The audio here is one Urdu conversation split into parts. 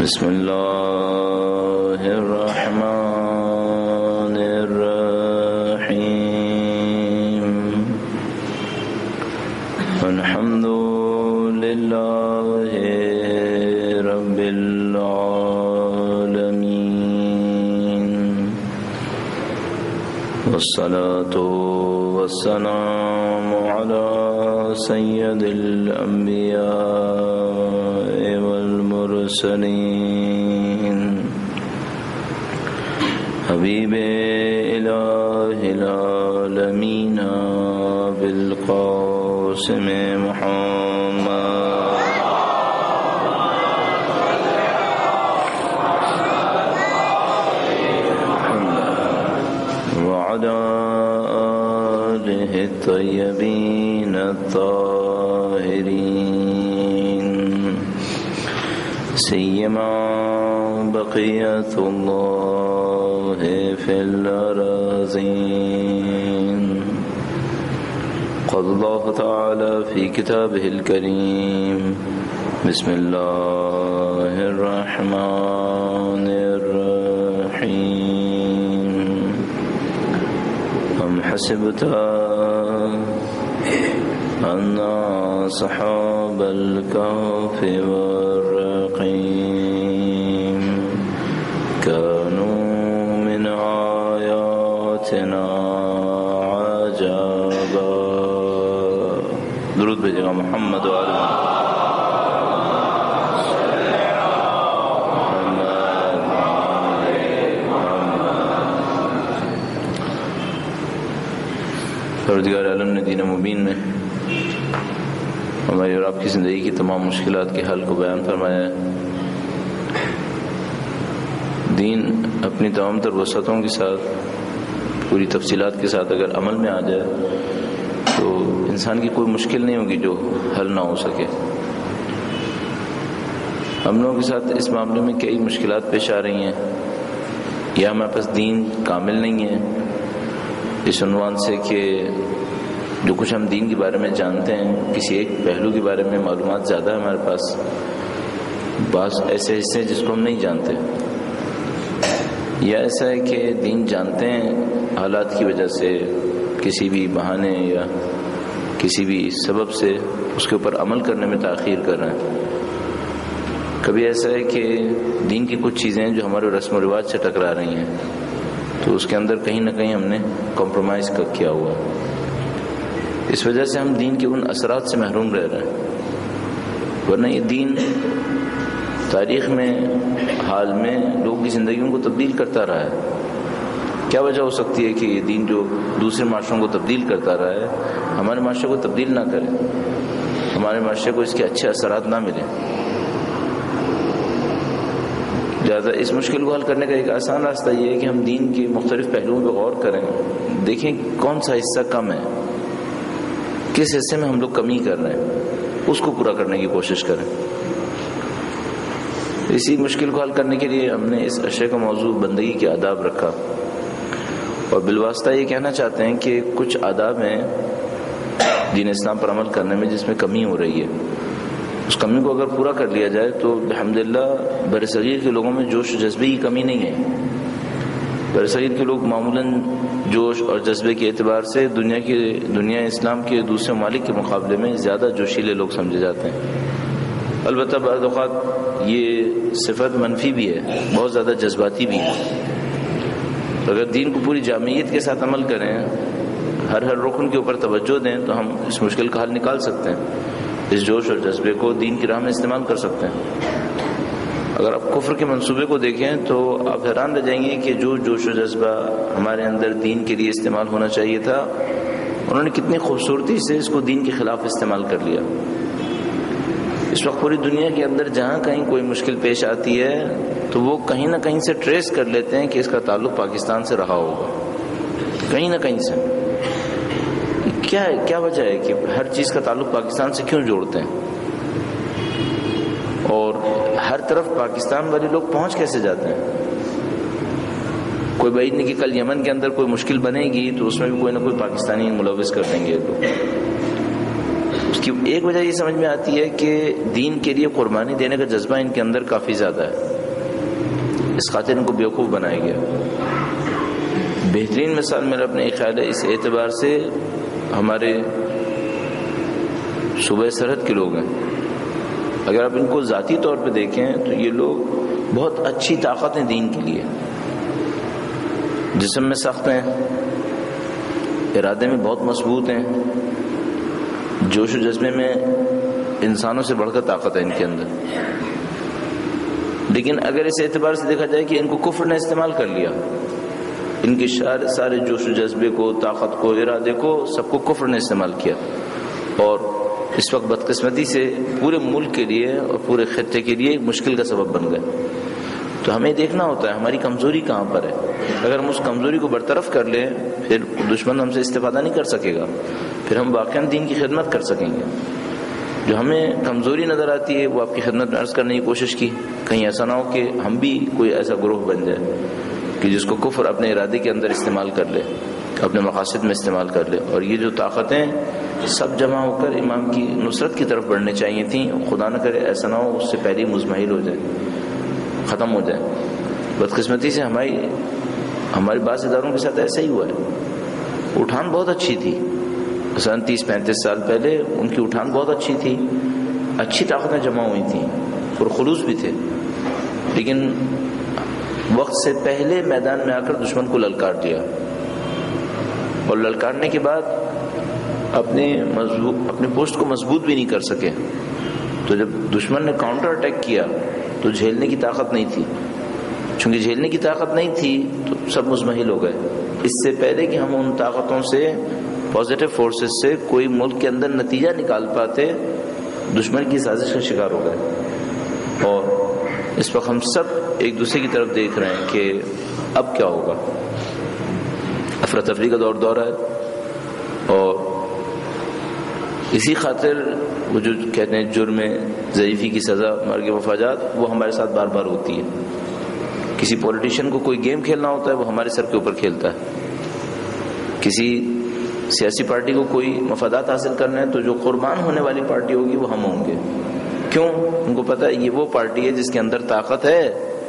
بسم اللہ الرحمن الرحیم الحمد للہ رب العالمین والصلاة والسلام علی سید الانبیاء والمرسلین حبیب الہ العالمین بالقاسم محمد وعلى آلہ الطیبین الطاہرین سیما بقیت اللہ فی الارضین قال اللہ تعالی فی کتابہ الکریم بسم اللہ الرحمن الرحیم ام حسبت ان اصحاب الكهف والرقیم كانوا من آیاتنا عجبا. درود بھیجے گا محمد و آل پروردگار عالم نے دین مبین میں ہماری اور آپ کی زندگی کی تمام مشکلات کے حل کو بیان فرمایا ہے. دین اپنی تمام تر وسعتوں کے ساتھ پوری تفصیلات کے ساتھ اگر عمل میں آ جائے تو انسان کی کوئی مشکل نہیں ہوگی جو حل نہ ہو سکے. ہم لوگوں کے ساتھ اس معاملے میں کئی مشکلات پیش آ رہی ہیں. یا ہمارے پاس دین کامل نہیں ہے اس عنوان سے کہ جو کچھ ہم دین کے بارے میں جانتے ہیں کسی ایک پہلو کے بارے میں معلومات زیادہ ہے ہمارے پاس. بعض ایسے حصے جس کو ہم نہیں جانتے. یا ایسا ہے کہ دین جانتے ہیں حالات کی وجہ سے کسی بھی بہانے یا کسی بھی سبب سے اس کے اوپر عمل کرنے میں تاخیر کر رہے ہیں. کبھی ایسا ہے کہ دین کی کچھ چیزیں جو ہمارے رسم و رواج سے ٹکرا رہی ہیں تو اس کے اندر کہیں نہ کہیں ہم نے کمپرومائز کیا ہوا. اس وجہ سے ہم دین کے ان اثرات سے محروم رہ رہے ہیں. ورنہ یہ دین تاریخ میں حال میں لوگوں کی زندگیوں کو تبدیل کرتا رہا ہے. کیا وجہ ہو سکتی ہے کہ یہ دین جو دوسرے معاشروں کو تبدیل کرتا رہا ہے ہمارے معاشرے کو تبدیل نہ کرے, ہمارے معاشرے کو اس کے اچھے اثرات نہ ملیں. لہٰذا اس مشکل کو حل کرنے کا ایک آسان راستہ یہ ہے کہ ہم دین کے مختلف پہلوؤں پہ غور کریں, دیکھیں کون سا حصہ کم ہے, کس حصے میں ہم لوگ کمی کر رہے ہیں, اس کو پورا کرنے کی کوشش کریں. اسی مشکل کو حل کرنے کے لیے ہم نے اس اشرے کا موضوع بندگی کے آداب رکھا اور بالواسطہ یہ کہنا چاہتے ہیں کہ کچھ آداب ہیں دین اسلام پر عمل کرنے میں جس میں کمی ہو رہی ہے. اس کمی کو اگر پورا کر لیا جائے تو الحمدللہ برصغیر کے لوگوں میں جوش و جذبے کی کمی نہیں ہے. برصغیر کے لوگ معمولاً جوش اور جذبے کے اعتبار سے دنیا اسلام کے دوسرے ممالک کے مقابلے میں زیادہ جوشیلے لوگ سمجھے جاتے ہیں. البتہ بعض اوقات یہ صفت منفی بھی ہے, بہت زیادہ جذباتی بھی ہے. اگر دین کو پوری جامعیت کے ساتھ عمل کریں, ہر رکن کے اوپر توجہ دیں تو ہم اس مشکل کا حل نکال سکتے ہیں. اس جوش اور جذبے کو دین کی راہ میں استعمال کر سکتے ہیں. اگر آپ کفر کے منصوبے کو دیکھیں تو آپ حیران رہ جائیں گے کہ جو جوش و جذبہ ہمارے اندر دین کے لیے استعمال ہونا چاہیے تھا انہوں نے کتنی خوبصورتی سے اس کو دین کے خلاف استعمال کر لیا. اس وقت پوری دنیا کے اندر جہاں کہیں کوئی مشکل پیش آتی ہے تو وہ کہیں نہ کہیں سے ٹریس کر لیتے ہیں کہ اس کا تعلق پاکستان سے رہا ہوگا, کہیں نہ کہیں سے. کیا وجہ ہے کہ ہر چیز کا تعلق پاکستان سے کیوں جوڑتے ہیں, اور ہر طرف پاکستان والے لوگ پہنچ کیسے جاتے ہیں؟ کوئی بعید نہیں کہ کل یمن کے اندر کوئی مشکل بنے گی تو اس میں بھی کوئی نہ کوئی پاکستانی ملوث کر دیں گے. اس کی ایک وجہ یہ سمجھ میں آتی ہے کہ دین کے لیے قربانی دینے کا جذبہ ان کے اندر کافی زیادہ ہے. اس خاطر ان کو بیوقوف بنایا گیا۔ بہترین مثال میرا اپنے خیال ہے اس اعتبار سے ہمارے صوبہ سرحد کے لوگ ہیں۔ اگر آپ ان کو ذاتی طور پہ دیکھیں تو یہ لوگ بہت اچھی طاقت ہیں دین کے لیے، جسم میں سخت ہیں، ارادے میں بہت مضبوط ہیں، جوش و جذبے میں انسانوں سے بڑھ کر طاقت ہے ان کے اندر۔ لیکن اگر اس اعتبار سے دیکھا جائے کہ ان کو کفر نے استعمال کر لیا، ان کے سارے جوش و جذبے کو، طاقت کو، ارادے کو، سب کو کفر نے استعمال کیا، اور اس وقت بدقسمتی سے پورے ملک کے لیے اور پورے خطے کے لیے ایک مشکل کا سبب بن گئے۔ تو ہمیں دیکھنا ہوتا ہے ہماری کمزوری کہاں پر ہے۔ اگر ہم اس کمزوری کو برطرف کر لیں پھر دشمن ہم سے استفادہ نہیں کر سکے گا، پھر ہم واقعاً دین کی خدمت کر سکیں گے۔ جو ہمیں کمزوری نظر آتی ہے وہ آپ کی خدمت میں عرض کرنے کی کوشش کی، کہیں ایسا نہ ہو کہ ہم بھی کوئی ایسا گروہ بن جائے کہ جس کو کفر اپنے ارادے کے اندر استعمال کر لے، اپنے مقاصد میں استعمال کر لے۔ اور یہ جو طاقتیں سب جمع ہو کر امام کی نصرت کی طرف بڑھنے چاہیے تھیں، خدا نہ کرے ایسا نہ ہو اس سے پہلے مزمحل ہو جائے، ختم ہو جائے۔ بدقسمتی سے ہمارے بعض اداروں کے ساتھ ایسا ہی ہوا ہے۔ اٹھان بہت اچھی تھی، مثلا 30-35 سال پہلے ان کی اٹھان بہت اچھی تھی، اچھی طاقتیں جمع ہوئی تھیں، پرخلوص بھی تھے، لیکن وقت سے پہلے میدان میں آ کر دشمن کو للکار دیا، اور للکارنے کے بعد اپنے پوسٹ کو مضبوط بھی نہیں کر سکے۔ تو جب دشمن نے کاؤنٹر اٹیک کیا تو جھیلنے کی طاقت نہیں تھی، چونکہ جھیلنے کی طاقت نہیں تھی تو سب مزمحل ہو گئے۔ اس سے پہلے کہ ہم ان طاقتوں سے، پازیٹیو فورسز سے کوئی ملک کے اندر نتیجہ نکال پاتے، دشمن کی سازش کا شکار ہو گئے۔ اور اس وقت ہم سب ایک دوسرے کی طرف دیکھ رہے ہیں کہ اب کیا ہوگا۔ افراتفری کا دور ہے، اور اسی خاطر وہ جو کہتے ہیں جرم ضعیفی کی سزا مرگ مفاجات، وہ ہمارے ساتھ بار بار ہوتی ہے۔ کسی پولیٹیشین کو کوئی گیم کھیلنا ہوتا ہے وہ ہمارے سر کے اوپر کھیلتا ہے، کسی سیاسی پارٹی کو کوئی مفادات حاصل کرنا ہے تو جو قربان ہونے والی پارٹی ہوگی وہ ہم ہوں گے۔ کیوں؟ ان کو پتہ ہے یہ وہ پارٹی ہے جس کے اندر طاقت ہے،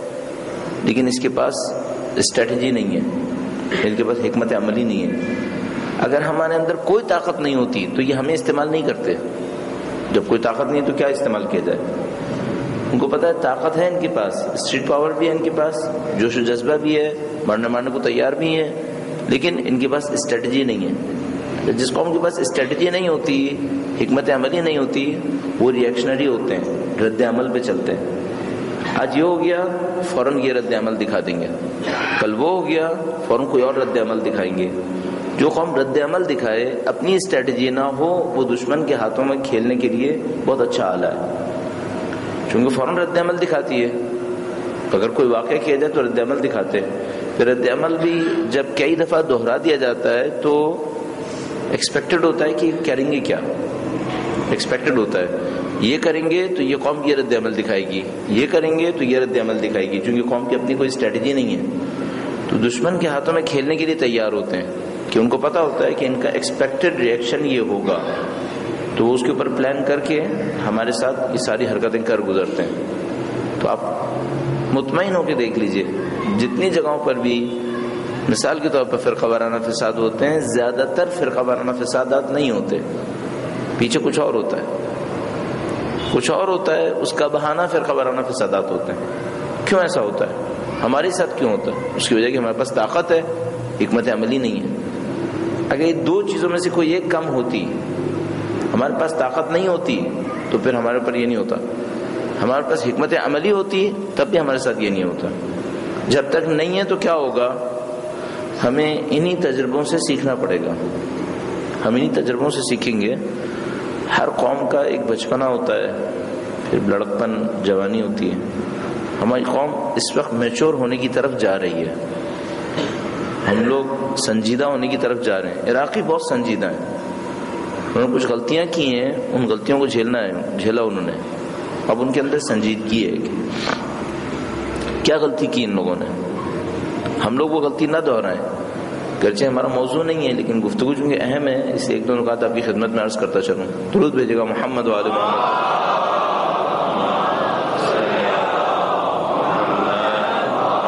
لیکن اس کے پاس اسٹریٹجی نہیں ہے، ان کے پاس حکمت عملی نہیں ہے۔ اگر ہمارے اندر کوئی طاقت نہیں ہوتی تو یہ ہمیں استعمال نہیں کرتے۔ جب کوئی طاقت نہیں تو کیا استعمال کیا جائے؟ ان کو پتہ ہے طاقت ہے ان کے پاس، اسٹریٹ پاور بھی ہے ان کے پاس، جوش و جذبہ بھی ہے، مارنے کو تیار بھی ہے، لیکن ان کے پاس اسٹریٹجی نہیں ہے۔ جس قوم کے پاس اسٹریٹجی نہیں ہوتی، حکمت عملی نہیں ہوتی، وہ ریئیکشنری ہوتے ہیں، رد عمل پہ چلتے ہیں۔ آج یہ ہو گیا فوراً یہ رد عمل دکھا دیں گے، کل وہ ہو گیا فوراً کوئی اور رد عمل دکھائیں گے۔ جو قوم رد عمل دکھائے، اپنی اسٹریٹجی نہ ہو، وہ دشمن کے ہاتھوں میں کھیلنے کے لیے بہت اچھا آلہ ہے، چونکہ فوراً رد عمل دکھاتی ہے۔ اگر کوئی واقعہ کیا جائے تو رد عمل دکھاتے ہیں، پھر رد عمل بھی جب کئی دفعہ دہرا دیا جاتا ہے تو ایکسپیکٹڈ ہوتا ہے کہ کریں گے کیا، ایکسپیکٹڈ ہوتا ہے یہ کریں گے تو یہ قوم یہ رد عمل دکھائے گی، یہ کریں گے تو یہ رد عمل دکھائے گی، چونکہ قوم کی اپنی کوئی اسٹریٹجی نہیں ہے۔ تو دشمن کے ہاتھوں میں کھیلنے کے لیے تیار ہوتے ہیں کہ ان کو پتہ ہوتا ہے کہ ان کا ایکسپیکٹڈ ریئیکشن یہ ہوگا، تو وہ اس کے اوپر پلان کر کے ہمارے ساتھ یہ ساری حرکتیں کر گزرتے ہیں۔ تو آپ مطمئن ہو کے دیکھ لیجئے، جتنی جگہوں پر بھی مثال کے طور پر فرقہ وارانہ فساد ہوتے ہیں، زیادہ تر فرقہ وارانہ فسادات نہیں ہوتے، پیچھے کچھ اور ہوتا ہے، کچھ اور ہوتا ہے، اس کا بہانہ فرقہ وارانہ فسادات ہوتے ہیں۔ کیوں ایسا ہوتا ہے؟ ہمارے ساتھ کیوں ہوتا ہے؟ اس کی وجہ کہ ہمارے پاس طاقت ہے، حکمت عملی نہیں ہے۔ اگر یہ دو چیزوں میں سے کوئی ایک کم ہوتی، ہمارے پاس طاقت نہیں ہوتی تو پھر ہمارے اوپر یہ نہیں ہوتا، ہمارے پاس حکمت عملی ہوتی تب بھی ہمارے ساتھ یہ نہیں ہوتا۔ جب تک نہیں ہے تو کیا ہوگا؟ ہمیں انہی تجربوں سے سیکھنا پڑے گا، ہم انہی تجربوں سے سیکھیں گے۔ ہر قوم کا ایک بچپنا ہوتا ہے، پھر لڑکپن، جوانی ہوتی ہے۔ ہماری قوم اس وقت میچور ہونے کی طرف جا رہی ہے، ہم لوگ سنجیدہ ہونے کی طرف جا رہے ہیں۔ عراقی بہت سنجیدہ ہیں، انہوں نے کچھ غلطیاں کی ہیں، ان غلطیوں کو جھیلا انہوں نے، اب ان کے اندر سنجیدگی ہے کہ کیا غلطی کی ان لوگوں نے، ہم لوگ وہ غلطی نہ دہرائیں۔ گرچہ ہمارا موضوع نہیں ہے لیکن گفتگو چونکہ اہم ہے، اس لیے ایک دو نکات آپ کی خدمت میں عرض کرتا چلوں۔ درود بھیجے گا محمد وآل محمد۔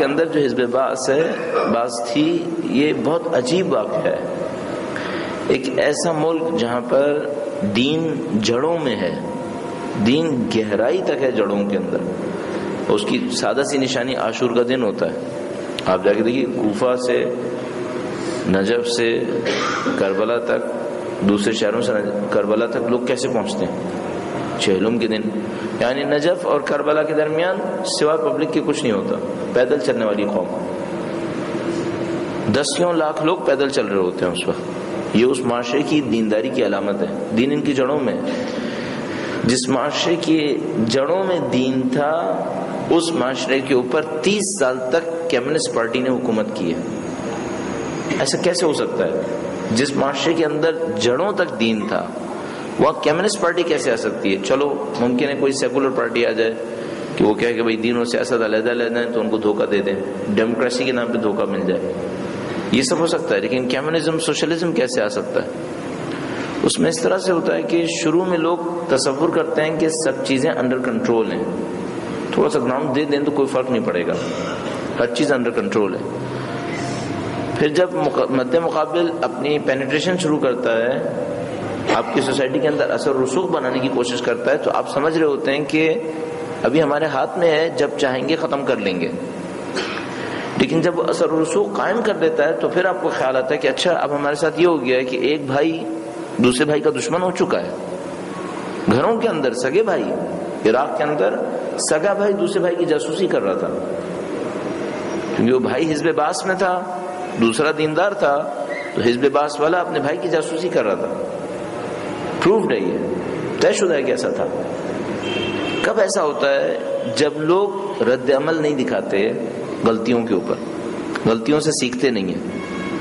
کے اندر جو حزب بعث تھی، یہ بہت عجیب واقعہ ہے. ایک ایسا ملک جہاں پر دین جڑوں میں ہے، دین گہرائی تک ہے جڑوں کے اندر. اس کی سادہ سی نشانی عاشور کا دن ہوتا ہے. آپ جا کے دیکھیے کوفہ سے، نجف سے کربلا تک، دوسرے شہروں سے کربلا تک لوگ کیسے پہنچتے ہیں؟ چہلم کے دن. یعنی نجف اور کربلا کے درمیان سوائے پبلک کے کچھ نہیں ہوتا، پیدل چلنے والی قوم. 10 لاکھ لوگ پیدل چل رہے ہوتے ہیں اس وقت. یہ اس معاشرے کی دینداری کی علامت ہے. دین ان کی جڑوں میں. جس معاشرے کی جڑوں میں دین تھا، اس معاشرے کے اوپر 30 سال تک کمیونسٹ پارٹی نے حکومت کی ہے. ایسا کیسے ہو سکتا ہے؟ جس معاشرے کے اندر جڑوں تک دین تھا، وہاں کمیونسٹ پارٹی کیسے آ سکتی ہے؟ چلو ممکن ہے کوئی سیکولر پارٹی آ جائے کہ وہ کہے کہ بھائی دین و سیاست علیحدہ علیحدہ ہیں تو ان کو دھوکہ دے دیں، ڈیموکریسی کے نام پہ دھوکہ مل جائے. یہ سب ہو سکتا ہے. لیکن کمیونزم، سوشلزم کیسے آ سکتا ہے؟ اس میں اس طرح سے ہوتا ہے کہ شروع میں لوگ تصور کرتے ہیں کہ سب چیزیں انڈر کنٹرول ہیں، تھوڑا سا گراؤنڈ دے دیں تو کوئی فرق نہیں پڑے گا، ہر چیز انڈر کنٹرول ہے. پھر جب مد مقابل اپنی پینیٹریشن شروع کرتا ہے، آپ کی سوسائٹی کے اندر اثر رسوخ بنانے کی کوشش کرتا ہے، تو آپ سمجھ رہے ہوتے ہیں کہ ابھی ہمارے ہاتھ میں ہے، جب چاہیں گے ختم کر لیں گے. لیکن جب وہ اثر رسوخ قائم کر دیتا ہے تو پھر آپ کو خیال آتا ہے کہ اچھا اب ہمارے ساتھ یہ ہو گیا ہے کہ ایک بھائی دوسرے بھائی کا دشمن ہو چکا ہے. گھروں کے اندر سگے بھائی، عراق کے اندر سگا بھائی دوسرے بھائی کی جاسوسی کر رہا تھا، کیونکہ وہ بھائی حزب بعث میں تھا، دوسرا دیندار تھا، تو حزب بعث والا اپنے بھائی کی جاسوسی کر رہا تھا. پروفڈ ہے، یہ طے شدہ ہے کہ ایسا تھا. کب ایسا ہوتا ہے؟ جب لوگ رد عمل نہیں دکھاتے غلطیوں کے اوپر، غلطیوں سے سیکھتے نہیں ہیں.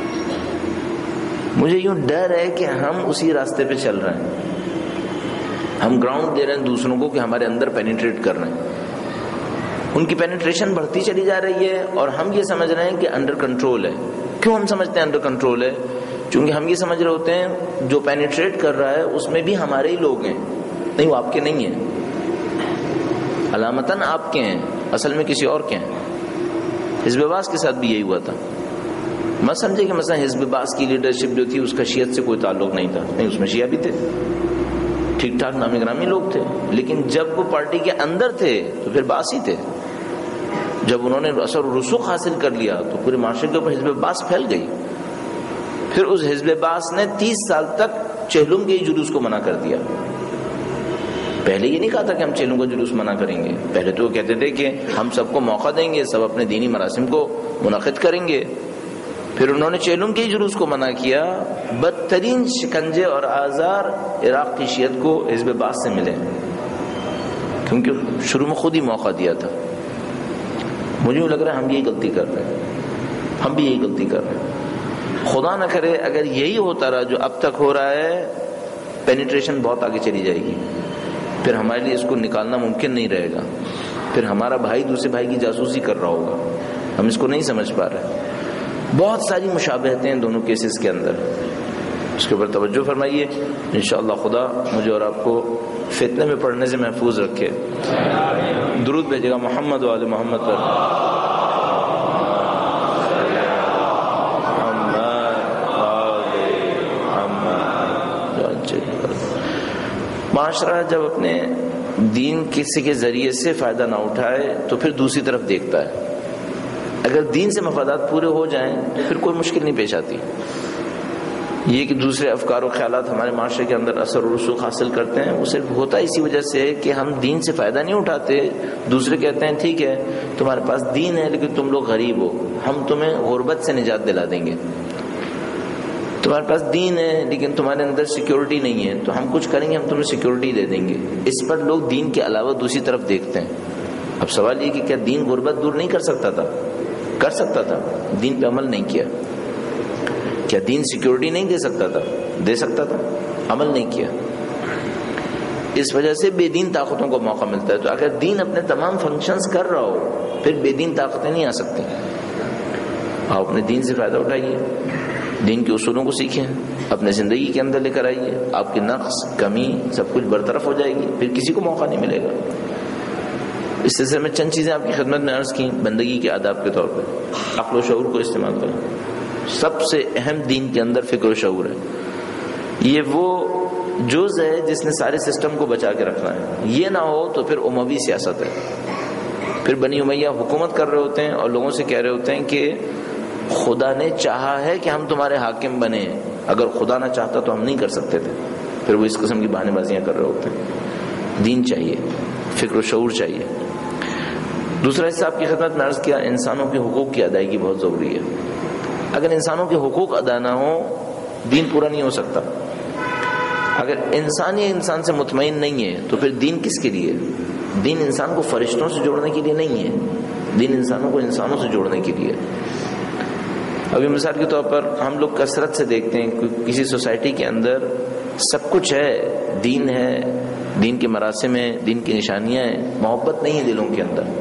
مجھے یوں ڈر ہے کہ ہم اسی راستے پہ چل رہے ہیں. ہم گراؤنڈ دے رہے ہیں دوسروں کو کہ ہمارے اندر پینیٹریٹ کر رہے ہیں. ان کی پینیٹریشن بڑھتی چلی جا رہی ہے اور ہم یہ سمجھ رہے ہیں کہ انڈر کنٹرول ہے. کیوں ہم سمجھتے ہیں انڈر کنٹرول ہے؟ چونکہ ہم یہ سمجھ رہے ہوتے ہیں جو پینیٹریٹ کر رہا ہے اس میں بھی ہمارے ہی لوگ ہیں. نہیں، وہ آپ کے نہیں ہیں، علامتاً آپ کے ہیں، اصل میں کسی اور کے ہیں. حزب بعث کے ساتھ بھی یہی ہوا تھا. میں سمجھے کہ مثلا حزب بعث کی لیڈرشپ جو تھی اس کا شیعت سے کوئی تعلق نہیں تھا. نہیں، اس میں شیعہ بھی تھے، ٹھیک ٹھاک نامی گرامی لوگ تھے. لیکن جب وہ پارٹی کے اندر تھے تو پھر بعث ہی تھے. جب انہوں نے اثر و رسوخ حاصل کر لیا تو پورے معاشرے کے اوپر حزب بعث پھیل گئی. پھر اس حزب بعث نے 30 سال تک چہلم کے جلوس کو منع کر دیا. پہلے یہ نہیں کہا تھا کہ ہم چہلم کا جلوس منع کریں گے. پہلے تو وہ کہتے تھے کہ ہم سب کو موقع دیں گے، سب اپنے دینی مراسم کو منعقد کریں گے. پھر انہوں نے چہلم کے جلوس کو منع کیا. بدترین شکنجے اور آزار عراق کی شیعت کو حزب بعث سے ملے، کیونکہ شروع میں خود ہی موقع دیا تھا. مجھے لگ رہا ہے ہم یہی غلطی کر رہے ہیں، ہم بھی یہی غلطی کر رہے ہیں. خدا نہ کرے اگر یہی ہوتا رہا جو اب تک ہو رہا ہے، پینیٹریشن بہت آگے چلی جائے گی. پھر ہمارے لیے اس کو نکالنا ممکن نہیں رہے گا. پھر ہمارا بھائی دوسرے بھائی کی جاسوسی کر رہا ہوگا، ہم اس کو نہیں سمجھ پا رہے. بہت ساری مشابہتیں ہیں دونوں کیسز کے اندر، اس کے اوپر توجہ فرمائیے. انشاءاللہ خدا مجھے اور آپ کو فتنے میں پڑنے سے محفوظ رکھے. درود بھیجے گا محمد و آل محمد پر. معاشرہ جب اپنے دین کسی کے ذریعے سے فائدہ نہ اٹھائے تو پھر دوسری طرف دیکھتا ہے. اگر دین سے مفادات پورے ہو جائیں تو پھر کوئی مشکل نہیں پیش آتی. یہ کہ دوسرے افکار و خیالات ہمارے معاشرے کے اندر اثر و رسوخ حاصل کرتے ہیں، وہ صرف ہوتا ہے اسی وجہ سے کہ ہم دین سے فائدہ نہیں اٹھاتے. دوسرے کہتے ہیں ٹھیک ہے تمہارے پاس دین ہے لیکن تم لوگ غریب ہو، ہم تمہیں غربت سے نجات دلا دیں گے. تمہارے پاس دین ہے لیکن تمہارے اندر سیکیورٹی نہیں ہے تو ہم کچھ کریں گے، ہم تمہیں سیکیورٹی دے دیں گے. اس پر لوگ دین کے علاوہ دوسری طرف دیکھتے ہیں. اب سوال یہ کہ کیا دین غربت دور نہیں کر سکتا تھا؟ کر سکتا تھا. دین پہ عمل نہیں کیا. کیا دین سیکیورٹی نہیں دے سکتا تھا؟ دے سکتا تھا، عمل نہیں کیا. اس وجہ سے بے دین طاقتوں کو موقع ملتا ہے. تو اگر دین اپنے تمام فنکشنز کر رہا ہو پھر بے دین طاقتیں نہیں آ سکتی. آپ اپنے دین سے فائدہ اٹھائیے، دین کے اصولوں کو سیکھیں، اپنے زندگی کے اندر لے کر آئیے. آپ کی نقص، کمی سب کچھ برطرف ہو جائے گی، پھر کسی کو موقع نہیں ملے گا. اس سلسلے میں چند چیزیں آپ کی خدمت میں عرض کی بندگی کے آداب کے طور پر. عقل و شعور کو استعمال کریں. سب سے اہم دین کے اندر فکر و شعور ہے. یہ وہ جز ہے جس نے سارے سسٹم کو بچا کے رکھنا ہے. یہ نہ ہو تو پھر اموی سیاست ہے. پھر بنی امیہ حکومت کر رہے ہوتے ہیں اور لوگوں سے کہہ رہے ہوتے ہیں کہ خدا نے چاہا ہے کہ ہم تمہارے حاکم بنے, اگر خدا نہ چاہتا تو ہم نہیں کر سکتے تھے. پھر وہ اس قسم کی بہانے بازیاں کر رہے ہوتے ہیں. دین چاہیے, فکر و شعور چاہیے. دوسرا حصہ آپ کی خدمت میں عرض کیا, انسانوں کے حقوق کی ادائیگی بہت ضروری ہے. اگر انسانوں کے حقوق ادا نہ ہو دین پورا نہیں ہو سکتا. اگر انسان ہی انسان سے مطمئن نہیں ہے تو پھر دین کس کے لیے؟ دین انسان کو فرشتوں سے جوڑنے کے لیے نہیں ہے, دین انسانوں کو انسانوں سے جوڑنے کے لیے. ابھی مثال کے طور پر ہم لوگ کثرت سے دیکھتے ہیں کہ کسی سوسائٹی کے اندر سب کچھ ہے, دین ہے, دین کے مراسم ہیں, دین کی نشانیاں ہیں, محبت نہیں ہے دلوں کے اندر.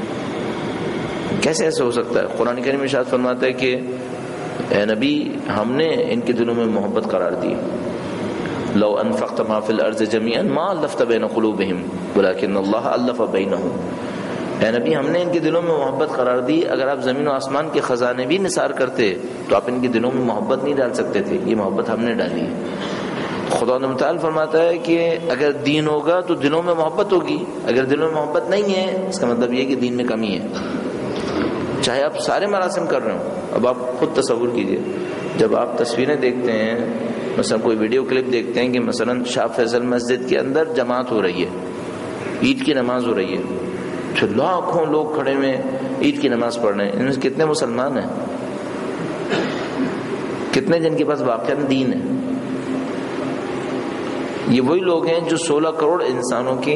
کیسے ایسے ہو سکتا ہے؟ قرآن کریم میں ارشاد فرماتا ہے کہ اے نبی ہم نے ان کے دلوں میں محبت قرار دی. لو انفقت ما فی الارض جميعا ما الفت بین قلوبہم ولکن اللہ الف بینہم. اے نبی ہم نے ان کے دلوں میں محبت قرار دی. اگر آپ زمین و آسمان کے خزانے بھی نثار کرتے تو آپ ان کے دلوں میں محبت نہیں ڈال سکتے تھے. یہ محبت ہم نے ڈالی ہے. خدا متعال فرماتا ہے کہ اگر دین ہوگا تو دلوں میں محبت ہوگی, اگر دلوں میں محبت نہیں ہے اس کا مطلب یہ کہ دین میں کمی ہے. چاہے آپ سارے مراسم کر رہے ہوں. اب آپ خود تصور کیجئے, جب آپ تصویریں دیکھتے ہیں, مثلا کوئی ویڈیو کلپ دیکھتے ہیں کہ مثلا شاہ فیصل مسجد کے اندر جماعت ہو رہی ہے, عید کی نماز ہو رہی ہے, تو لاکھوں لوگ کھڑے ہوئے عید کی نماز پڑھ رہے ہیں. ان میں سے کتنے مسلمان ہیں؟ کتنے جن کے پاس واقعہ دین ہے؟ یہ وہی لوگ ہیں جو 16 کروڑ انسانوں کے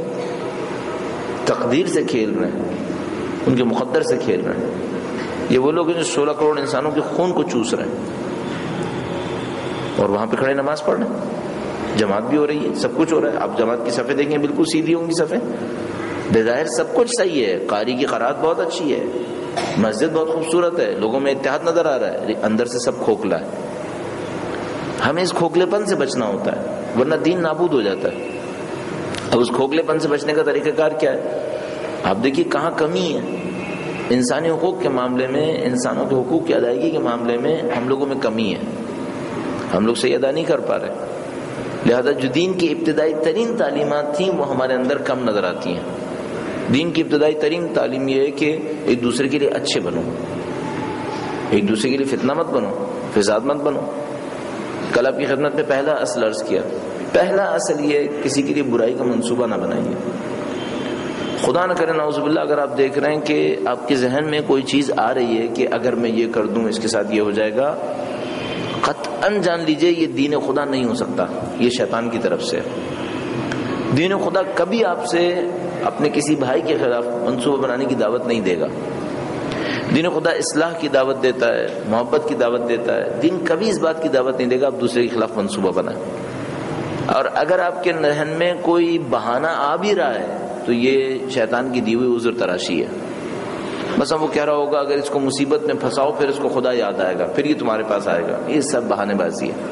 تقدیر سے کھیل رہے ہیں, ان کے مقدر سے کھیل رہے ہیں. یہ وہ لوگ ہیں جو 16 کروڑ انسانوں کے خون کو چوس رہے ہیں اور وہاں پہ کھڑے نماز پڑھ رہے ہیں. جماعت بھی ہو رہی ہے, سب کچھ ہو رہا ہے. آپ جماعت کی صفیں دیکھیں بالکل سیدھی ہوں گی صفیں, بظاہر سب کچھ صحیح ہے, قاری کی قرات بہت اچھی ہے, مسجد بہت خوبصورت ہے, لوگوں میں اتحاد نظر آ رہا ہے, اندر سے سب کھوکھلا ہے. ہمیں اس کھوکھلے پن سے بچنا ہوتا ہے ورنہ دین نابود ہو جاتا ہے. اب اس کھوکھلے پن سے بچنے کا طریقہ کار کیا ہے؟ آپ دیکھیے کہاں کمی ہے. انسانی حقوق کے معاملے میں, انسانوں کے حقوق کی ادائیگی کے معاملے میں ہم لوگوں میں کمی ہے. ہم لوگ صحیح ادا نہیں کر پا رہے. لہذا جو دین کی ابتدائی ترین تعلیمات تھیں وہ ہمارے اندر کم نظر آتی ہیں. دین کی ابتدائی ترین تعلیم یہ ہے کہ ایک دوسرے کے لیے اچھے بنو, ایک دوسرے کے لیے فتنہ مت بنو, فساد مت بنو. کل آپ کی خدمت میں پہلا اصل عرض کیا. پہلا اصل یہ کسی کے لیے برائی کا منصوبہ نہ بنائیے. خدا نہ کرے نعوذ باللہ اگر آپ دیکھ رہے ہیں کہ آپ کے ذہن میں کوئی چیز آ رہی ہے کہ اگر میں یہ کر دوں اس کے ساتھ یہ ہو جائے گا, قطعاً جان لیجئے یہ دین خدا نہیں ہو سکتا, یہ شیطان کی طرف سے. دین خدا کبھی آپ سے اپنے کسی بھائی کے خلاف منصوبہ بنانے کی دعوت نہیں دے گا. دین خدا اصلاح کی دعوت دیتا ہے, محبت کی دعوت دیتا ہے. دین کبھی اس بات کی دعوت نہیں دے گا آپ دوسرے کے خلاف منصوبہ بنائیں. اور اگر آپ کے ذہن میں کوئی بہانہ آ بھی رہا ہے تو یہ شیطان کی دی ہوئی عذر تراشی ہے. بس وہ کہہ رہا ہوگا اگر اس کو مصیبت میں پھنساؤ پھر اس کو خدا یاد آئے گا, پھر یہ تمہارے پاس آئے گا. یہ سب بہانے بازی ہے.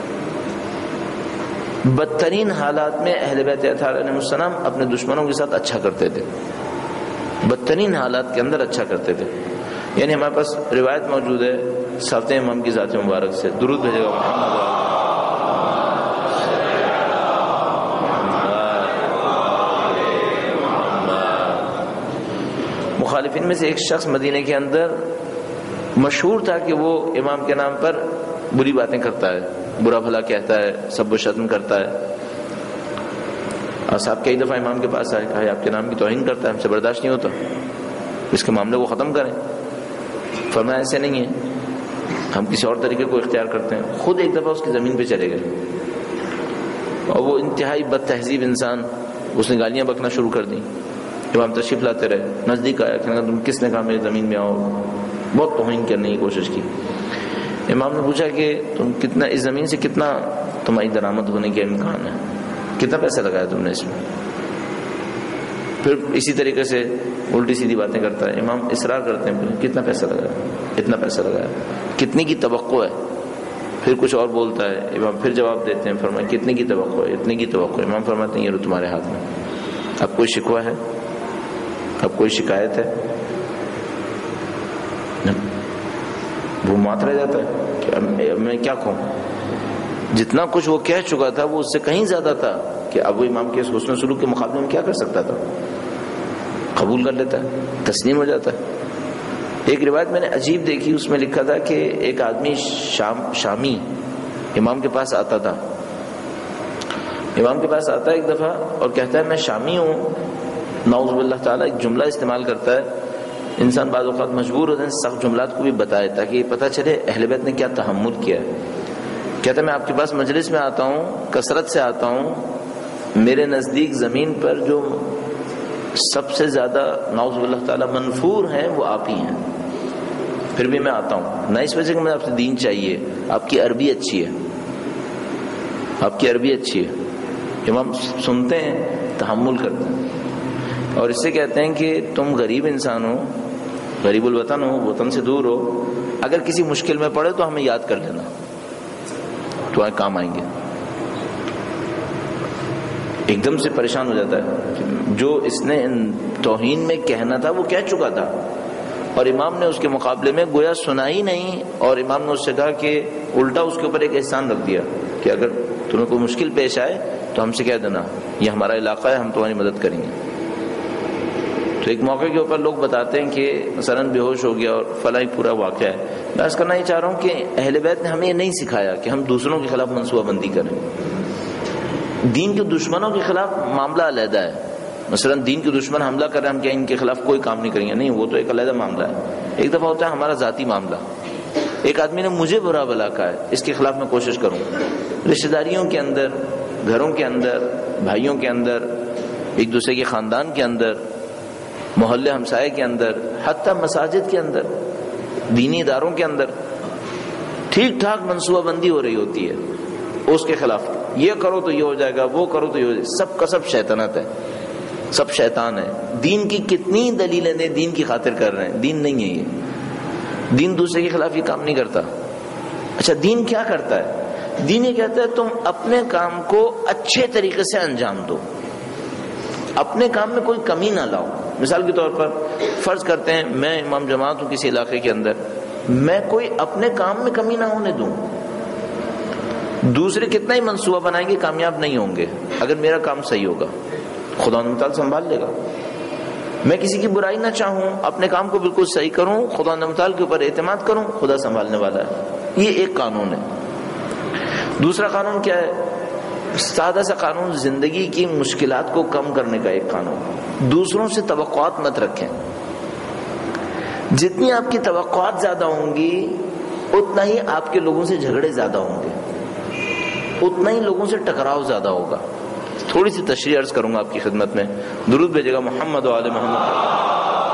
بدترین حالات میں اہل بیت اطہار علیہ السلام اپنے دشمنوں کے ساتھ اچھا کرتے تھے, بدترین حالات کے اندر اچھا کرتے تھے. یعنی ہمارے پاس روایت موجود ہے صفت امام کی ذات مبارک سے, درود بھیجے گا محمد. مخالفین میں سے ایک شخص مدینے کے اندر مشہور تھا کہ وہ امام کے نام پر بری باتیں کرتا ہے, برا بھلا کہتا ہے, سب و شتم کرتا ہے. اور صاحب کئی دفعہ امام کے پاس آئے, کہا آپ کے نام کی توہین کرتا ہے, ہم سے برداشت نہیں ہوتا, اس کے معاملے کو ختم کریں. فرمایا ایسے نہیں ہے, ہم کسی اور طریقے کو اختیار کرتے ہیں. خود ایک دفعہ اس کی زمین پہ چلے گئے اور وہ انتہائی بد تہذیب انسان, اس نے گالیاں بکنا شروع کر دی. امام تشریف لاتے رہے, نزدیک آیا, کہنے لگا تم کس نے کہا میری زمین میں آؤ, بہت توہین کرنے کی کوشش کی. امام نے پوچھا کہ تم کتنا اس زمین سے کتنا تمہاری درآمد ہونے کے امکان ہے, کتنا پیسہ لگایا تم نے اس میں؟ پھر اسی طریقے سے الٹی سیدھی باتیں کرتا ہے. امام اصرار کرتے ہیں کتنا پیسہ لگایا, اتنا پیسہ لگایا, کتنے کی توقع ہے؟ پھر کچھ اور بولتا ہے. امام پھر جواب دیتے ہیں, فرمایا کتنے کی توقع ہے, اتنے کی توقع ہے. امام فرماتے ہیں یہ تمہارے ہاتھ میں, اب کوئی شکوہ ہے؟ اب کوئی شکایت ہے؟ وہ مات رہ جاتا ہے کہ اب میں کیا کہوں. جتنا کچھ وہ کہہ چکا تھا وہ اس سے کہیں زیادہ تھا کہ اب وہ امام کے اس حسن سلوک کے مقابلے میں کیا کر سکتا تھا. قبول کر لیتا ہے, تسلیم ہو جاتا ہے. ایک روایت میں نے عجیب دیکھی, اس میں لکھا تھا کہ ایک آدمی شامی امام کے پاس آتا تھا. امام کے پاس آتا ہے ایک دفعہ اور کہتا ہے میں شامی ہوں. نعوذ باللہ تعالیٰ ایک جملہ استعمال کرتا ہے. انسان بعض اوقات مجبور ہوتے ہیں سخت جملات کو بھی بتائے تاکہ یہ پتہ چلے اہل بیت نے کیا تحمل کیا ہے. کہتا ہے میں آپ کے پاس مجلس میں آتا ہوں, کثرت سے آتا ہوں, میرے نزدیک زمین پر جو سب سے زیادہ نعوذ باللہ تعالیٰ منفور ہیں وہ آپ ہی ہیں, پھر بھی میں آتا ہوں. نہ اس وجہ کہ مجھے آپ سے دین چاہیے, آپ کی عربی اچھی ہے, آپ کی عربی اچھی ہے. امام سنتے ہیں, تحمل کرتے ہیں, اور اس سے کہتے ہیں کہ تم غریب انسان ہو, غریب الوطن ہو, وطن سے دور ہو, اگر کسی مشکل میں پڑے تو ہمیں یاد کر لینا, تمہارے کام آئیں گے. ایک دم سے پریشان ہو جاتا ہے. جو اس نے توہین میں کہنا تھا وہ کہہ چکا تھا, اور امام نے اس کے مقابلے میں گویا سنا ہی نہیں, اور امام نے اس سے کہا کہ الٹا اس کے اوپر ایک احسان رکھ دیا کہ اگر تمہیں کوئی مشکل پیش آئے تو ہم سے کہہ دینا, یہ ہمارا علاقہ ہے, ہم تمہاری مدد کریں گے. تو ایک موقع کے اوپر لوگ بتاتے ہیں کہ مثلاً بے ہوش ہو گیا اور فلاں پورا واقعہ ہے. میں عرض کرنا یہ چاہ رہا ہوں کہ اہل بیت نے ہمیں یہ نہیں سکھایا کہ ہم دوسروں کے خلاف منصوبہ بندی کریں. دین کے دشمنوں کے خلاف معاملہ علیحدہ ہے. مثلا دین کے دشمن حملہ کر رہے ہیں, ہم کیا ان کے خلاف کوئی کام نہیں کریں گے؟ نہیں, وہ تو ایک علیحدہ معاملہ ہے. ایک دفعہ ہوتا ہے ہمارا ذاتی معاملہ, ایک آدمی نے مجھے برا بلا کہا ہے, اس کے خلاف میں کوشش کروں. رشتہ داریوں کے اندر, گھروں کے اندر, بھائیوں کے اندر, ایک دوسرے کے خاندان کے اندر, محلے ہمسائے کے اندر, حتیٰ مساجد کے اندر, دینی اداروں کے اندر ٹھیک ٹھاک منصوبہ بندی ہو رہی ہوتی ہے اس کے خلاف. یہ کرو تو یہ ہو جائے گا, وہ کرو تو یہ ہو جائے گا. سب کا سب شیطنت ہے, سب شیطان ہے. دین کی کتنی دلیلیں دیں, دین کی خاطر کر رہے ہیں, دین نہیں ہے یہ. دین دوسرے کے خلاف یہ کام نہیں کرتا. اچھا دین کیا کرتا ہے؟ دین یہ کہتا ہے تم اپنے کام کو اچھے طریقے سے انجام دو, اپنے کام میں کوئی کمی نہ لاؤ. مثال کے طور پر فرض کرتے ہیں میں امام جماعت ہوں کسی علاقے کے اندر, میں کوئی اپنے کام میں کمی نہ ہونے دوں. دوسرے کتنا ہی منصوبہ بنائیں گے کامیاب نہیں ہوں گے. اگر میرا کام صحیح ہوگا خدا تعالیٰ سنبھال لے گا. میں کسی کی برائی نہ چاہوں, اپنے کام کو بالکل صحیح کروں, خدا تعالیٰ کے اوپر اعتماد کروں, خدا سنبھالنے والا ہے. یہ ایک قانون ہے. دوسرا قانون کیا ہے؟ سادہ سا قانون, زندگی کی مشکلات کو کم کرنے کا ایک قانون. دوسروں سے توقعات مت رکھیں. جتنی آپ کی توقعات زیادہ ہوں گی اتنا ہی آپ کے لوگوں سے جھگڑے زیادہ ہوں گے, اتنا ہی لوگوں سے ٹکراؤ زیادہ ہوگا. تھوڑی سی تشریح عرض کروں گا آپ کی خدمت میں. درود بھیجے گا محمد و آل محمد.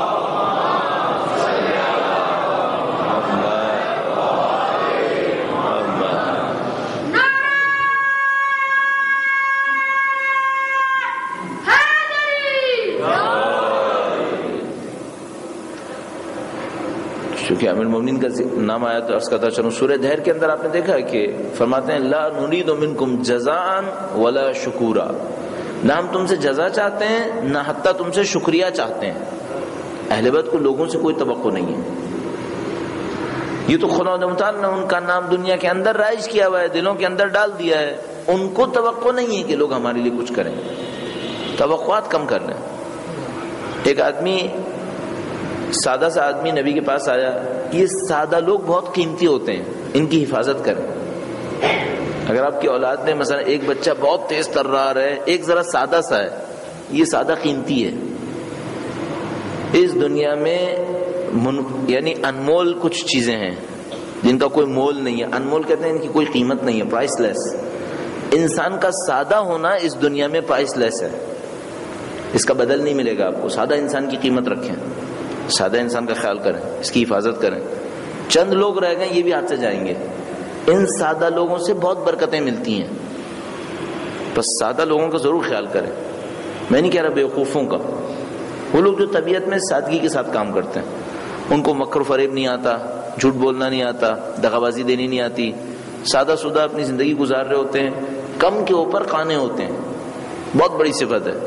چونکہ امیر المومنین کا نام آیا تو عرض کرتا چلوں. سورہ دہر کے اندر آپ نے دیکھا ہے کہ فرماتے ہیں لا نرید منکم جزاء ولا شکورا, نہ ہم تم سے جزا چاہتے ہیں نہ حتیٰ تم سے شکریہ چاہتے ہیں. اہل بیت کو لوگوں سے کوئی توقع نہیں ہے. یہ تو خدا تعالیٰ نے ان کا نام دنیا کے اندر رائج کیا ہوا ہے, دلوں کے اندر ڈال دیا ہے. ان کو توقع نہیں ہے کہ لوگ ہمارے لیے کچھ کریں. توقعات کم کر لیں. ایک آدمی, سادہ سا آدمی نبی کے پاس آیا. یہ سادہ لوگ بہت قیمتی ہوتے ہیں, ان کی حفاظت کریں. اگر آپ کی اولاد میں مثلا ایک بچہ بہت تیز ترار ہے, ایک ذرا سادہ سا ہے, یہ سادہ قیمتی ہے. اس دنیا میں یعنی انمول کچھ چیزیں ہیں جن کا کوئی مول نہیں ہے. انمول کہتے ہیں ان کی کوئی قیمت نہیں ہے, پرائس لیس. انسان کا سادہ ہونا اس دنیا میں پرائس لیس ہے, اس کا بدل نہیں ملے گا آپ کو. سادہ انسان کی قیمت رکھیں, سادہ انسان کا خیال کریں, اس کی حفاظت کریں. چند لوگ رہ گئے یہ بھی ہاتھ سے جائیں گے. ان سادہ لوگوں سے بہت برکتیں ملتی ہیں, بس سادہ لوگوں کا ضرور خیال کریں. میں نہیں کہہ رہا بیوقوفوں کا, وہ لوگ جو طبیعت میں سادگی کے ساتھ کام کرتے ہیں, ان کو مکر و فریب نہیں آتا, جھوٹ بولنا نہیں آتا, دغا بازی دینی نہیں آتی, سادہ سودہ اپنی زندگی گزار رہے ہوتے ہیں, کم کے اوپر قانے ہوتے ہیں. بہت بڑی صفت ہے.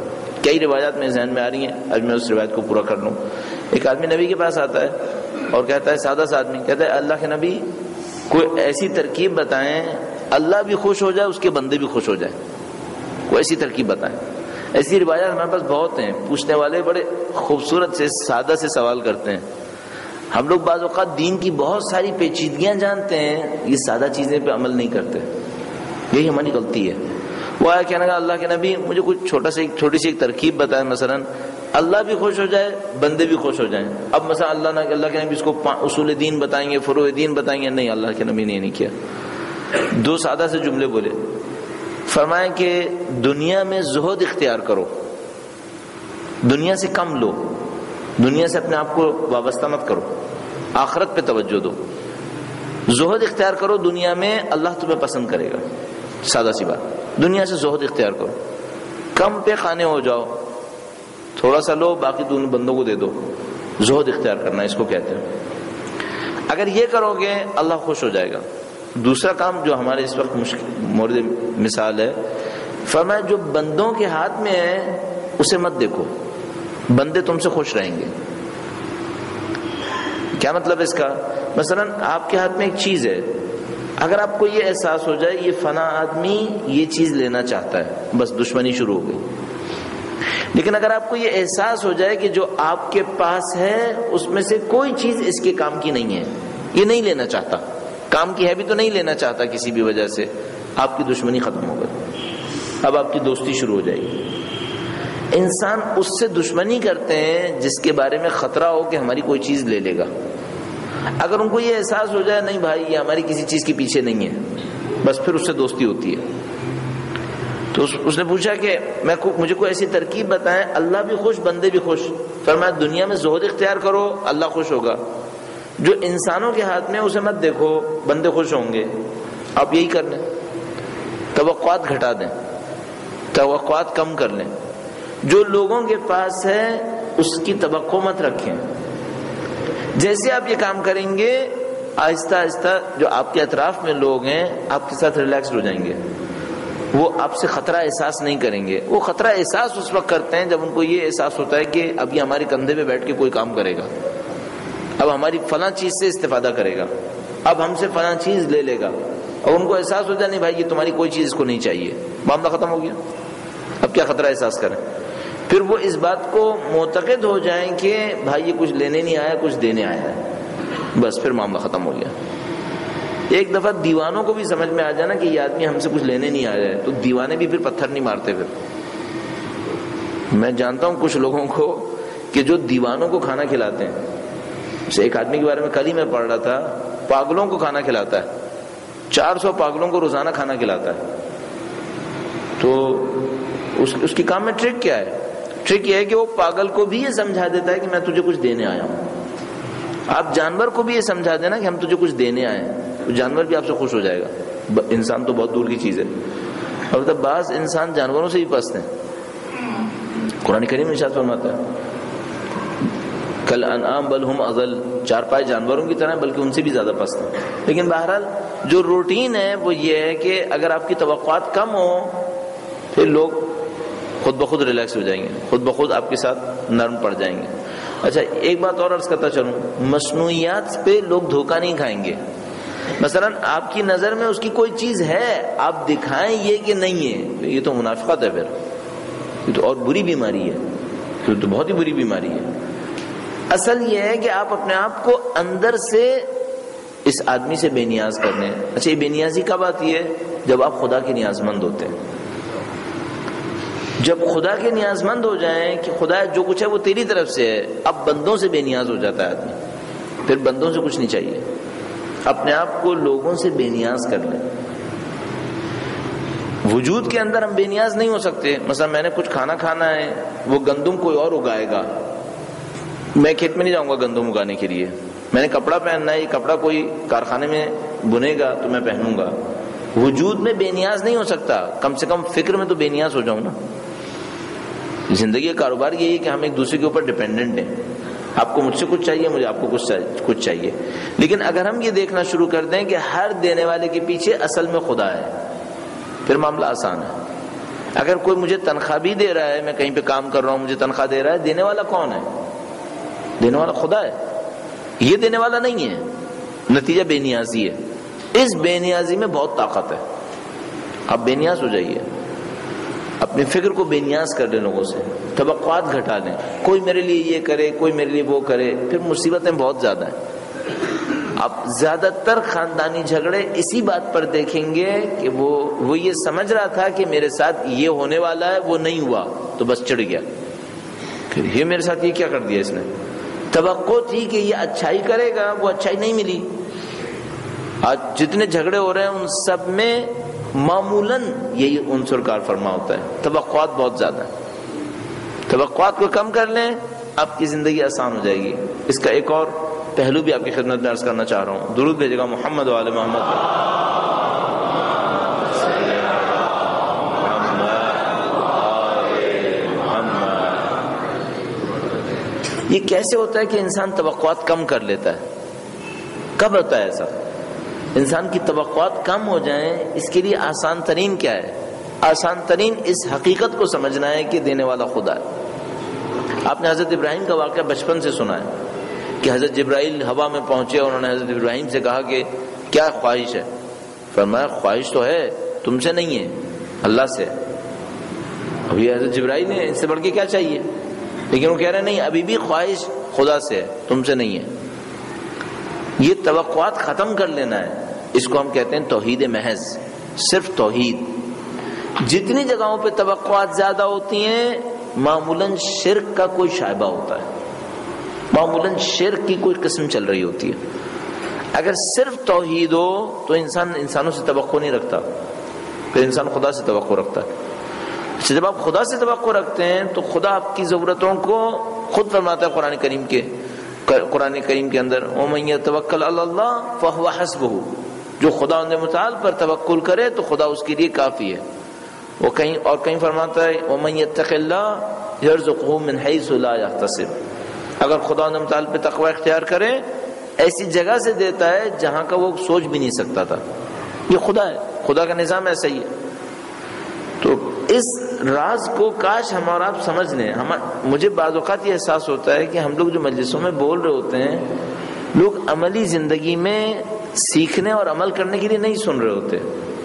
کئی روایات میں ذہن میں آ رہی ہیں، اب میں اس روایت کو پورا کر لوں۔ ایک آدمی نبی کے پاس آتا ہے اور کہتا ہے، سادہ سا آدمی کہتا ہے، اللہ کے نبی کوئی ایسی ترکیب بتائیں اللہ بھی خوش ہو جائے، اس کے بندے بھی خوش ہو جائے، کوئی ایسی ترکیب بتائیں۔ ایسی روایات ہمارے پاس بہت ہیں، پوچھنے والے بڑے خوبصورت سے سادہ سے سوال کرتے ہیں۔ ہم لوگ بعض اوقات دین کی بہت ساری پیچیدگیاں جانتے ہیں، یہ سادہ چیزیں پہ عمل نہیں کرتے، یہی ہماری غلطی ہے۔ وہ آیا کہنے لگا، اللہ کے نبی مجھے کچھ چھوٹی سی ایک ترکیب بتائیں، مثلا اللہ بھی خوش ہو جائے بندے بھی خوش ہو جائیں۔ اب مثلا اللہ کے نبی اس کو اصول دین بتائیں گے، فروع دین بتائیں گے، نہیں، اللہ کے نبی نے نہیں کیا۔ دو سادہ سے جملے بولے، فرمائیں کہ دنیا میں زہد اختیار کرو، دنیا سے کم لو، دنیا سے اپنے آپ کو وابستہ مت کرو، آخرت پہ توجہ دو، زہد اختیار کرو دنیا میں، اللہ تمہیں پسند کرے گا۔ سادہ سی بات، دنیا سے زہد اختیار کرو، کم پہ خانے ہو جاؤ، تھوڑا سا لو باقی دونوں بندوں کو دے دو، زہد اختیار کرنا اس کو کہتے ہیں۔ اگر یہ کرو گے اللہ خوش ہو جائے گا۔ دوسرا کام جو ہمارے اس وقت مورد مثال ہے، فرمایا جو بندوں کے ہاتھ میں ہے اسے مت دیکھو، بندے تم سے خوش رہیں گے۔ کیا مطلب اس کا؟ مثلا آپ کے ہاتھ میں ایک چیز ہے، اگر آپ کو یہ احساس ہو جائے یہ فلاں آدمی یہ چیز لینا چاہتا ہے، بس دشمنی شروع ہو گئی۔ لیکن اگر آپ کو یہ احساس ہو جائے کہ جو آپ کے پاس ہے اس میں سے کوئی چیز اس کے کام کی نہیں ہے، یہ نہیں لینا چاہتا، کام کی ہے بھی تو نہیں لینا چاہتا کسی بھی وجہ سے، آپ کی دشمنی ختم ہو گئی، اب آپ کی دوستی شروع ہو جائے گی۔ انسان اس سے دشمنی کرتے ہیں جس کے بارے میں خطرہ ہو کہ ہماری کوئی چیز لے لے گا۔ اگر ان کو یہ احساس ہو جائے نہیں بھائی یہ ہماری کسی چیز کے پیچھے نہیں ہے، بس پھر اس سے دوستی ہوتی ہے۔ تو اس نے پوچھا کہ مجھے کوئی ایسی ترکیب بتائیں اللہ بھی خوش بندے بھی خوش۔ فرمایا دنیا میں زہد اختیار کرو اللہ خوش ہوگا، جو انسانوں کے ہاتھ میں اسے مت دیکھو بندے خوش ہوں گے۔ آپ یہی کر لیں، توقعات گھٹا دیں، توقعات کم کر لیں، جو لوگوں کے پاس ہے اس کی توقع مت رکھیں۔ جیسے آپ یہ کام کریں گے آہستہ آہستہ جو آپ کے اطراف میں لوگ ہیں آپ کے ساتھ ریلیکسڈ ہو جائیں گے، وہ آپ سے خطرہ احساس نہیں کریں گے۔ وہ خطرہ احساس اس وقت کرتے ہیں جب ان کو یہ احساس ہوتا ہے کہ اب یہ ہمارے کندھے پہ بیٹھ کے کوئی کام کرے گا، اب ہماری فلاں چیز سے استفادہ کرے گا، اب ہم سے فلاں چیز لے لے گا، اور ان کو احساس ہو جائے نہیں بھائی یہ تمہاری کوئی چیز اس کو نہیں چاہیے، معاملہ ختم ہو گیا۔ اب کیا خطرہ احساس کریں؟ پھر وہ اس بات کو معتقد ہو جائیں کہ بھائی یہ کچھ لینے نہیں آیا کچھ دینے آیا ہے، بس پھر معاملہ ختم ہو گیا۔ ایک دفعہ دیوانوں کو بھی سمجھ میں آ جانا کہ یہ آدمی ہم سے کچھ لینے نہیں آ جائے تو دیوانے بھی پھر پتھر نہیں مارتے۔ پھر میں جانتا ہوں کچھ لوگوں کو کہ جو دیوانوں کو کھانا کھلاتے ہیں، جیسے ایک آدمی کے بارے میں کل ہی میں پڑھ رہا تھا، پاگلوں کو کھانا کھلاتا ہے، 400 پاگلوں کو روزانہ کھانا کھلاتا ہے۔ تو اس کی کام میں ٹرک کیا ہے؟ ٹرک یہ ہے کہ وہ پاگل کو بھی یہ سمجھا دیتا ہے کہ میں تجھے کچھ دینے آیا ہوں۔ آپ جانور کو بھی یہ سمجھا دینا کہ ہم تجھے کچھ دینے آئے ہیں، جانور بھی آپ سے خوش ہو جائے گا۔ انسان تو بہت دور کی چیز ہے، البتہ بعض انسان جانوروں سے بھی پست ہیں۔ قرآن کریم میں ارشاد فرماتا ہے کل انعام بل ہم اضل، چار پائے جانوروں کی طرح بلکہ ان سے بھی زیادہ پست ہیں۔ لیکن بہرحال جو روٹین ہے وہ یہ ہے کہ اگر آپ کی توقعات کم ہو پھر لوگ خود بخود ریلیکس ہو جائیں گے، خود بخود آپ کے ساتھ نرم پڑ جائیں گے۔ اچھا ایک بات اور عرض کرتا چلوں، مصنوعیات پہ لوگ دھوکہ نہیں کھائیں گے۔ مثلا آپ کی نظر میں اس کی کوئی چیز ہے، آپ دکھائیں یہ کہ نہیں ہے، یہ تو منافقت ہے، پھر یہ تو اور بری بیماری ہے، یہ تو بہت ہی بری بیماری ہے۔ اصل یہ ہے کہ آپ اپنے آپ کو اندر سے اس آدمی سے بے نیاز کر لیں۔ اچھا یہ بے نیازی کب آتی ہے؟ جب آپ خدا کے نیاز مند ہوتے ہیں۔ جب خدا کے نیاز مند ہو جائیں کہ خدا جو کچھ ہے وہ تیری طرف سے ہے، اب بندوں سے بے نیاز ہو جاتا ہے آدمی، پھر بندوں سے کچھ نہیں چاہیے، اپنے آپ کو لوگوں سے بے نیاز کر لیں۔ وجود کے اندر ہم بے نیاز نہیں ہو سکتے۔ مثلا میں نے کچھ کھانا ہے، وہ گندم کوئی اور اگائے گا، میں کھیت میں نہیں جاؤں گا گندم اگانے کے لیے۔ میں نے کپڑا پہننا ہے، یہ کپڑا کوئی کارخانے میں بنے گا تو میں پہنوں گا۔ وجود میں بے نیاز نہیں ہو سکتا، کم سے کم فکر میں تو بے نیاز ہو جاؤں نا۔ زندگی کا کاروبار یہی ہے کہ ہم ایک دوسرے کے اوپر ڈیپینڈنٹ ہیں، آپ کو مجھ سے کچھ چاہیے، مجھے آپ کو کچھ چاہیے۔ لیکن اگر ہم یہ دیکھنا شروع کر دیں کہ ہر دینے والے کے پیچھے اصل میں خدا ہے، پھر معاملہ آسان ہے۔ اگر کوئی مجھے تنخواہ بھی دے رہا ہے، میں کہیں پہ کام کر رہا ہوں، مجھے تنخواہ دے رہا ہے، دینے والا کون ہے؟ دینے والا خدا ہے، یہ دینے والا نہیں ہے۔ نتیجہ بے نیازی ہے۔ اس بے نیازی میں بہت طاقت ہے۔ آپ بے نیاز ہو جائیے، اپنی فکر کو بے نیاز کر لیں، لوگوں سے توقعات گھٹا لیں، کوئی میرے لیے یہ کرے، کوئی میرے لیے وہ کرے، پھر مصیبتیں بہت زیادہ ہیں۔ اب زیادہ تر خاندانی جھگڑے اسی بات پر دیکھیں گے کہ وہ یہ سمجھ رہا تھا کہ میرے ساتھ یہ ہونے والا ہے، وہ نہیں ہوا تو بس چڑھ گیا، پھر یہ میرے ساتھ یہ کیا کر دیا اس نے۔ توقع تھی کہ یہ اچھائی کرے گا، وہ اچھائی نہیں ملی۔ آج جتنے جھگڑے ہو رہے ہیں ان سب میں معمولاً یہی عنصر کار فرما ہوتا ہے، توقعات بہت زیادہ ہیں۔ توقعات کو کم کر لیں، آپ کی زندگی آسان ہو جائے گی۔ اس کا ایک اور پہلو بھی آپ کی خدمت میں عرض کرنا چاہ رہا ہوں۔ درود بھیجے گا محمد و آل محمد۔ یہ کیسے ہوتا ہے کہ انسان توقعات کم کر لیتا ہے؟ کب ہوتا ہے ایسا؟ انسان کی توقعات کم ہو جائیں، اس کے لیے آسان ترین کیا ہے؟ آسان ترین اس حقیقت کو سمجھنا ہے کہ دینے والا خدا ہے۔ آپ نے حضرت ابراہیم کا واقعہ بچپن سے سنا ہے کہ حضرت جبرائیل ہوا میں پہنچے اور انہوں نے حضرت ابراہیم سے کہا کہ کیا خواہش ہے؟ فرمایا خواہش تو ہے، تم سے نہیں ہے، اللہ سے۔ اب یہ حضرت جبرائیل نے اس سے بڑھ کے کیا چاہیے؟ لیکن وہ کہہ رہے نہیں، ابھی بھی خواہش خدا سے ہے، تم سے نہیں ہے۔ یہ توقعات ختم کر لینا ہے، اس کو ہم کہتے ہیں توحید محض، صرف توحید۔ جتنی جگہوں پہ توقعات زیادہ ہوتی ہیں معمولاً شرک کا کوئی شائبہ ہوتا ہے، معمولاً شرک کی کوئی قسم چل رہی ہوتی ہے۔ اگر صرف توحید ہو تو انسان انسانوں سے توقع نہیں رکھتا، پھر انسان خدا سے توقع رکھتا ہے۔ جب آپ خدا سے توقع رکھتے ہیں تو خدا آپ کی ضرورتوں کو خود فرماتا ہے قرآن کریم کے اندر، وَمَن يَتَوَكَّلْ عَلَى اللَّهِ فَهُوَ حَسْبُهُ، جو خدا متعال پر توکل کرے تو خدا اس کے لیے کافی ہے۔ وہ کہیں فرماتا ہے وَمَن يَتَّقِ اللَّهَ يَرْزُقْهُ مِنْ حَيْثُ لَا يَحْتَسِبُ، اگر خدا متعال پہ تقوی اختیار کرے ایسی جگہ سے دیتا ہے جہاں کا وہ سوچ بھی نہیں سکتا تھا۔ یہ خدا ہے، خدا کا نظام ایسا ہی ہے۔ تو اس راز کو کاش ہم اور آپ سمجھ لیں۔ مجھے بعض اوقات یہ احساس ہوتا ہے کہ ہم لوگ جو مجلسوں میں بول رہے ہوتے ہیں، لوگ عملی زندگی میں سیکھنے اور عمل کرنے کے لیے نہیں سن رہے ہوتے،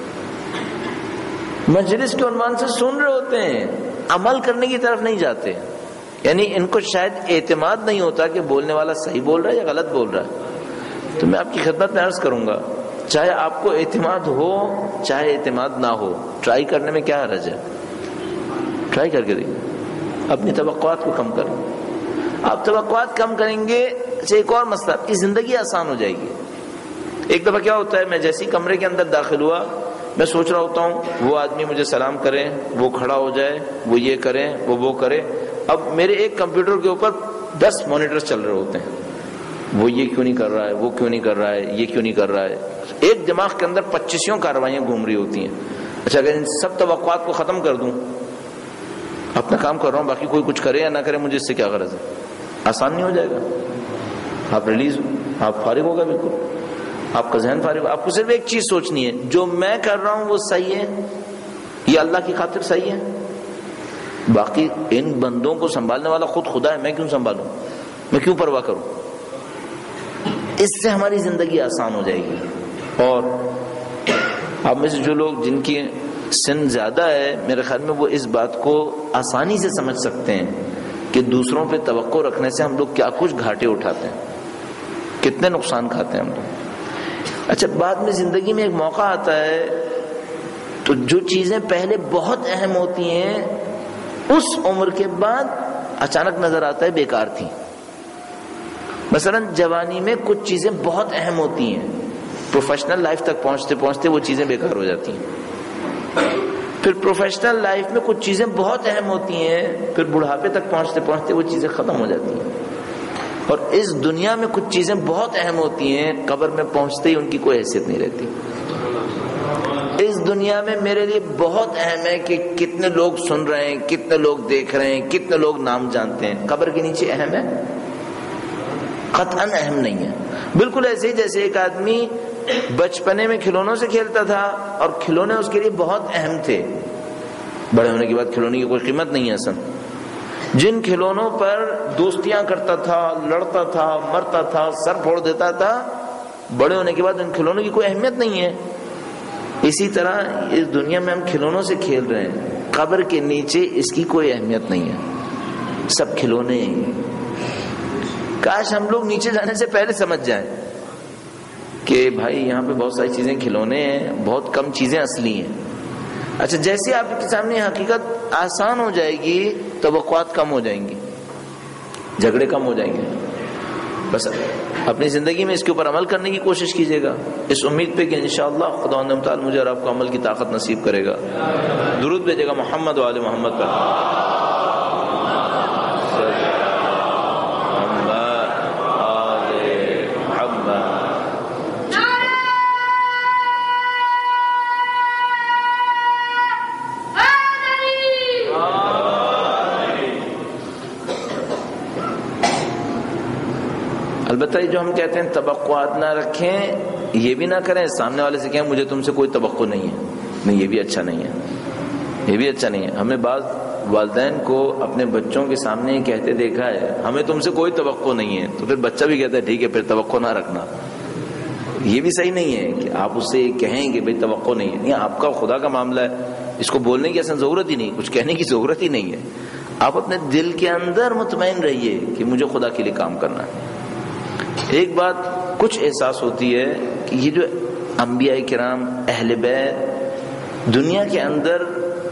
مجلس کے عنوان سے سن رہے ہوتے ہیں، عمل کرنے کی طرف نہیں جاتے۔ یعنی ان کو شاید اعتماد نہیں ہوتا کہ بولنے والا صحیح بول رہا ہے یا غلط بول رہا ہے۔ تو میں آپ کی خدمت میں عرض کروں گا، چاہے آپ کو اعتماد ہو چاہے اعتماد نہ ہو، ٹرائی کرنے میں کیا حرج ہے؟ ٹرائی کر کے دیکھیں، اپنی توقعات کو کم کریں۔ آپ توقعات کم کریں گے، ایک اور مسئلہ، آپ کی زندگی آسان ہو جائے گی۔ ایک دفعہ کیا ہوتا ہے، میں جیسے ہی کمرے کے اندر داخل ہوا، میں سوچ رہا ہوتا ہوں وہ آدمی مجھے سلام کرے، وہ کھڑا ہو جائے، وہ یہ کرے، وہ کرے۔ اب میرے ایک کمپیوٹر کے اوپر 10 مانیٹر چل رہے ہوتے ہیں، وہ یہ کیوں نہیں کر رہا ہے، وہ کیوں نہیں کر رہا ہے، یہ کیوں نہیں کر رہا ہے۔ ایک دماغ کے اندر 25 کارروائیاں گھوم رہی ہوتی ہیں۔ اچھا اگر ان سب توقعات کو ختم کر دوں، اپنا کام کر رہا ہوں، باقی کوئی کچھ کرے یا نہ کرے مجھے اس سے کیا غرض ہے، آسان نہیں ہو جائے گا؟ آپ ریلیز، آپ فارغ ہوگا، بالکل آپ کا ذہن فارغ۔ آپ کو صرف ایک چیز سوچنی ہے، جو میں کر رہا ہوں وہ صحیح ہے، یہ اللہ کی خاطر صحیح ہے، باقی ان بندوں کو سنبھالنے والا خود خدا ہے، میں کیوں سنبھالوں، میں کیوں پرواہ کروں۔ اس سے ہماری زندگی آسان ہو جائے گی۔ اور آپ میں سے جو لوگ جن کی سن زیادہ ہے، میرے خیال میں وہ اس بات کو آسانی سے سمجھ سکتے ہیں کہ دوسروں پہ توقع رکھنے سے ہم لوگ کیا کچھ گھاٹے اٹھاتے ہیں، کتنے نقصان کھاتے ہیں ہم لوگ۔ اچھا بعد میں زندگی میں ایک موقع آتا ہے تو جو چیزیں پہلے بہت اہم ہوتی ہیں اس عمر کے بعد اچانک نظر آتا ہے بیکار تھی۔ مثلا جوانی میں کچھ چیزیں بہت اہم ہوتی ہیں، پروفیشنل لائف تک پہنچتے پہنچتے وہ چیزیں بیکار ہو جاتی ہیں۔ پھر پروفیشنل لائف میں کچھ چیزیں بہت اہم ہوتی ہیں، پھر بڑھاپے تک پہنچتے پہنچتے وہ چیزیں ختم ہو جاتی ہیں۔ اور اس دنیا میں کچھ چیزیں بہت اہم ہوتی ہیں، قبر میں پہنچتے ہی ان کی کوئی حیثیت نہیں رہتی۔ اس دنیا میں میرے لیے بہت اہم ہے کہ کتنے لوگ سن رہے ہیں، کتنے لوگ دیکھ رہے ہیں، کتنے لوگ نام جانتے ہیں، قبر کے نیچے اہم ہے؟ قطعاً اہم نہیں ہے۔ بالکل ایسے ہی جیسے ایک آدمی بچپنے میں کھلونوں سے کھیلتا تھا اور کھلونے اس کے لیے بہت اہم تھے، بڑے ہونے کے بعد کھلونے کی کوئی قیمت نہیں ہے اصل. جن کھلونوں پر دوستیاں کرتا تھا، لڑتا تھا، مرتا تھا، سر پھوڑ دیتا تھا، بڑے ہونے کے بعد ان کھلونوں کی کوئی اہمیت نہیں ہے. اسی طرح اس دنیا میں ہم کھلونوں سے کھیل رہے ہیں، قبر کے نیچے اس کی کوئی اہمیت نہیں ہے، سب کھلونے ہیں. کاش ہم لوگ نیچے جانے سے پہلے سمجھ جائیں کہ بھائی یہاں پہ بہت ساری چیزیں کھلونے ہیں، بہت کم چیزیں اصلی ہیں. اچھا جیسے آپ کے سامنے حقیقت آسان ہو جائے گی، توقعات کم ہو جائیں گی، جھگڑے کم ہو جائیں گے. بس اپنی زندگی میں اس کے اوپر عمل کرنے کی کوشش کیجیے گا، اس امید پہ کہ انشاءاللہ خدا تعالی مجھے اور آپ کو عمل کی طاقت نصیب کرے گا. درود بھیجے گا محمد و آل محمد پر. البتہ یہ جو ہم کہتے ہیں توقعات نہ رکھیں، یہ بھی نہ کریں سامنے والے سے کہیں مجھے تم سے کوئی توقع نہیں ہے. نہیں، یہ بھی اچھا نہیں ہے، یہ بھی اچھا نہیں ہے. ہمیں بعض والدین کو اپنے بچوں کے سامنے یہ کہتے دیکھا ہے ہمیں تم سے کوئی توقع نہیں ہے، تو پھر بچہ بھی کہتا ہے ٹھیک ہے پھر توقع نہ رکھنا. یہ بھی صحیح نہیں ہے کہ آپ اس سے کہیں کہ بھئی توقع نہیں ہے. یہ آپ کا خدا کا معاملہ ہے، اس کو بولنے کی اصل ضرورت ہی نہیں، کچھ کہنے کی ضرورت ہی نہیں ہے. آپ اپنے دل کے اندر مطمئن رہیے کہ مجھے خدا کے لیے کام کرنا ہے. ایک بات کچھ احساس ہوتی ہے کہ یہ جو انبیاء کرام اہل بیت دنیا کے اندر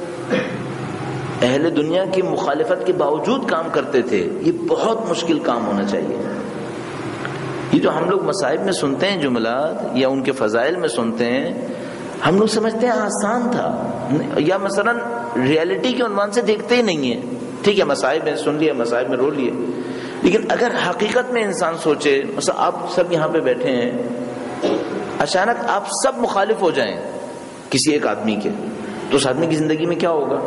اہل دنیا کی مخالفت کے باوجود کام کرتے تھے، یہ بہت مشکل کام ہونا چاہیے. یہ جو ہم لوگ مصائب میں سنتے ہیں جملات یا ان کے فضائل میں سنتے ہیں، ہم لوگ سمجھتے ہیں آسان تھا، یا مثلا ریالٹی کے عنوان سے دیکھتے ہی نہیں ہیں. ٹھیک ہے مصائب میں سن لیے، مصائب میں رو لیے، لیکن اگر حقیقت میں انسان سوچے، مثلا آپ سب یہاں پہ بیٹھے ہیں، اچانک آپ سب مخالف ہو جائیں کسی ایک آدمی کے، تو اس آدمی کی زندگی میں کیا ہوگا؟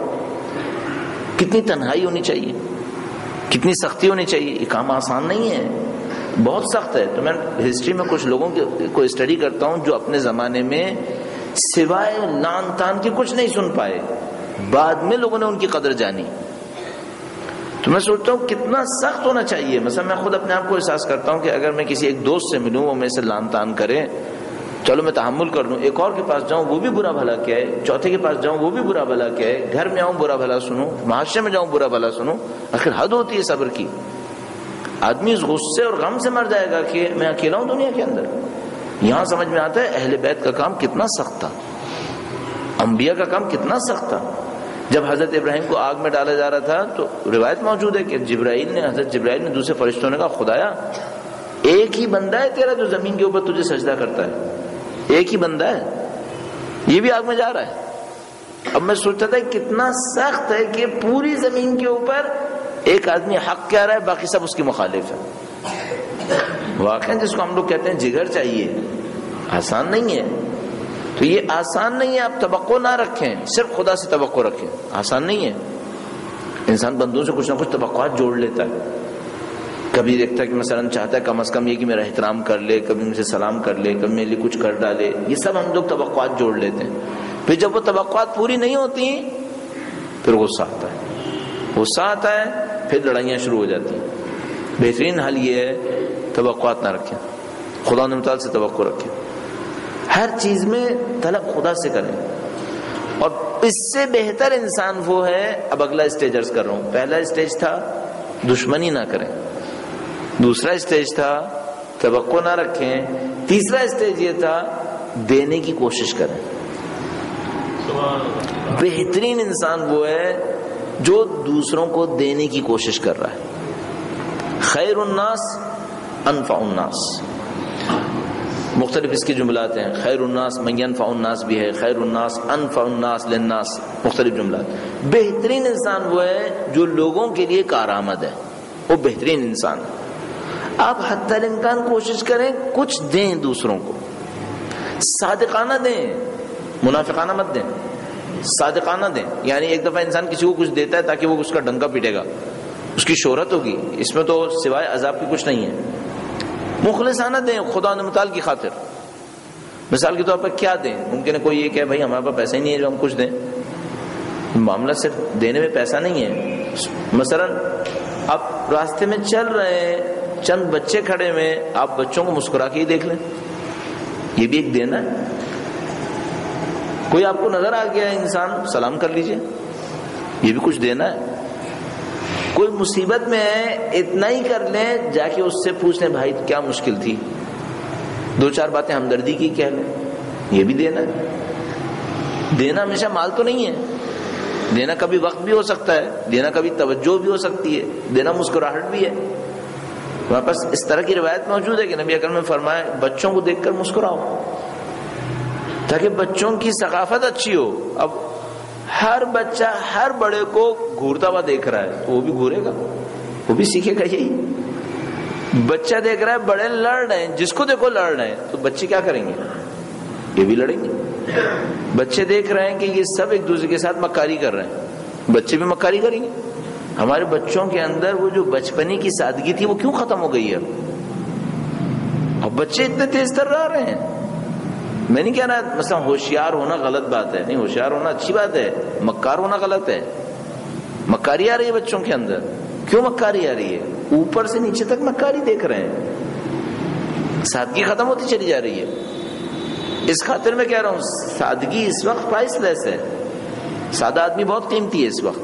کتنی تنہائی ہونی چاہیے، کتنی سختی ہونی چاہیے. یہ کام آسان نہیں ہے، بہت سخت ہے. تو میں ہسٹری میں کچھ لوگوں کو اسٹڈی کرتا ہوں جو اپنے زمانے میں سوائے لان تان کے کچھ نہیں سن پائے، بعد میں لوگوں نے ان کی قدر جانی. تو میں سوچتا ہوں کتنا سخت ہونا چاہیے. مثلا میں خود اپنے آپ کو احساس کرتا ہوں کہ اگر میں کسی ایک دوست سے ملوں، وہ میرے سے لان تان کرے، چلو میں تحمل کر لوں، ایک اور کے پاس جاؤں وہ بھی برا بھلا کہے، چوتھے کے پاس جاؤں وہ بھی برا بھلا کہے، گھر میں آؤں برا بھلا سنوں، معاشرے میں جاؤں برا بھلا سنوں. آخر حد ہوتی ہے صبر کی. آدمی اس غصے اور غم سے مر جائے گا کہ میں اکیلا ہوں دنیا کے اندر. یہاں سمجھ میں آتا ہے اہل بیت کا کام کتنا سخت تھا، انبیاء کا کام کتنا سخت تھا. جب حضرت ابراہیم کو آگ میں ڈالا جا رہا تھا تو روایت موجود ہے کہ حضرت جبرائیل نے دوسرے فرشتوں نے کہا خدایا ایک ہی بندہ ہے تیرا جو زمین کے اوپر تجھے سجدہ کرتا ہے، ایک ہی بندہ ہے، یہ بھی آگ میں جا رہا ہے. اب میں سوچتا تھا کتنا سخت ہے کہ پوری زمین کے اوپر ایک آدمی حق کہہ رہا ہے، باقی سب اس کی مخالف ہے. واقعا جس کو ہم لوگ کہتے ہیں جگر چاہیے، آسان نہیں ہے. تو یہ آسان نہیں ہے. آپ توقع نہ رکھیں، صرف خدا سے توقع رکھیں. آسان نہیں ہے. انسان بندوں سے کچھ نہ کچھ توقعات جوڑ لیتا ہے. کبھی دیکھتا ہے کہ مثلا چاہتا ہے کم از کم یہ کہ میرا احترام کر لے، کبھی مجھے سلام کر لے، کبھی میرے لیے کچھ کر ڈالے. یہ سب ہم لوگ توقعات جوڑ لیتے ہیں. پھر جب وہ توقعات پوری نہیں ہوتی پھر غصہ آتا ہے، غصہ آتا ہے، پھر لڑائیاں شروع ہو جاتی ہیں. بہترین حل یہ ہے توقعات نہ رکھیں، خدا تعالی سے توقع رکھیں. ہر چیز میں طلب خدا سے کریں. اور اس سے بہتر انسان وہ ہے. اب اگلا اسٹیج عرض کر رہا ہوں. پہلا اسٹیج تھا دشمنی نہ کریں، دوسرا اسٹیج تھا توقع نہ رکھیں، تیسرا اسٹیج یہ تھا دینے کی کوشش کریں. بہترین انسان وہ ہے جو دوسروں کو دینے کی کوشش کر رہا ہے. خیر الناس انفع الناس، مختلف اس کی جملات ہیں. خیر الناس من ينفع الناس بھی ہے، خیر الناس انفع الناس للناس، مختلف جملات. بہترین انسان وہ ہے جو لوگوں کے لیے کارآمد ہے، وہ بہترین انسان ہے. آپ حتی الامکان کوشش کریں کچھ دیں دوسروں کو، صادقانہ دیں، منافقانہ مت دیں، صادقانہ دیں. یعنی ایک دفعہ انسان کسی کو کچھ دیتا ہے تاکہ وہ اس کا ڈنکا پیٹے گا، اس کی شہرت ہوگی، اس میں تو سوائے عذاب کی کچھ نہیں ہے. مخلصانہ دیں خدا متعال کی خاطر. مثال کے طور پر کیا دیں؟ ممکن ہے کوئی یہ کہ بھائی ہمارے پاس پیسے ہی نہیں ہے جو ہم کچھ دیں. معاملہ صرف دینے میں پیسہ نہیں ہے. مثلا آپ راستے میں چل رہے ہیں, چند بچے کھڑے ہوئے, آپ بچوں کو مسکرا کے ہی دیکھ لیں, یہ بھی ایک دینا ہے. کوئی آپ کو نظر آ گیا انسان, سلام کر لیجئے, یہ بھی کچھ دینا ہے. کوئی مصیبت میں ہے, اتنا ہی کر لیں, جا کے اس سے پوچھ لیں بھائی کیا مشکل تھی, دو چار باتیں ہمدردی کی کہہ لیں, یہ بھی دینا ہے. دینا ہمیشہ مال تو نہیں ہے, دینا کبھی وقت بھی ہو سکتا ہے, دینا کبھی توجہ بھی ہو سکتی ہے, دینا مسکراہٹ بھی ہے. ہمارے پاس اس طرح کی روایت موجود ہے کہ نبی اکرم نے فرمایا بچوں کو دیکھ کر مسکراؤ تاکہ بچوں کی ثقافت اچھی ہو. اب ہر بچہ ہر بڑے کو گھورتا ہوا دیکھ رہا ہے تو وہ بھی گھورے گا, وہ بھی سیکھے گا. یہی بچہ دیکھ رہا ہے بڑے لڑ رہے ہیں, جس کو دیکھو لڑ رہے ہیں, تو بچے کیا کریں گے, یہ بھی لڑیں گے. بچے دیکھ رہے ہیں کہ یہ سب ایک دوسرے کے ساتھ مکاری کر رہے ہیں, بچے بھی مکاری کریں گے. ہمارے بچوں کے اندر وہ جو بچپنی کی سادگی تھی وہ کیوں ختم ہو گئی ہے؟ اب بچے اتنے تیز تر رہے ہیں. میں نہیں کہہ رہا مثلا ہوشیار ہونا غلط بات ہے, نہیں, ہوشیار ہونا اچھی بات ہے, مکار ہونا غلط ہے. مکاری آ رہی ہے بچوں کے اندر. کیوں مکاری آ رہی ہے؟ اوپر سے نیچے تک مکاری دیکھ رہے ہیں, سادگی ختم ہوتی چلی جا رہی ہے. اس خاطر میں کہہ رہا ہوں سادگی اس وقت پرائس لیس ہے, سادہ آدمی بہت قیمتی ہے اس وقت.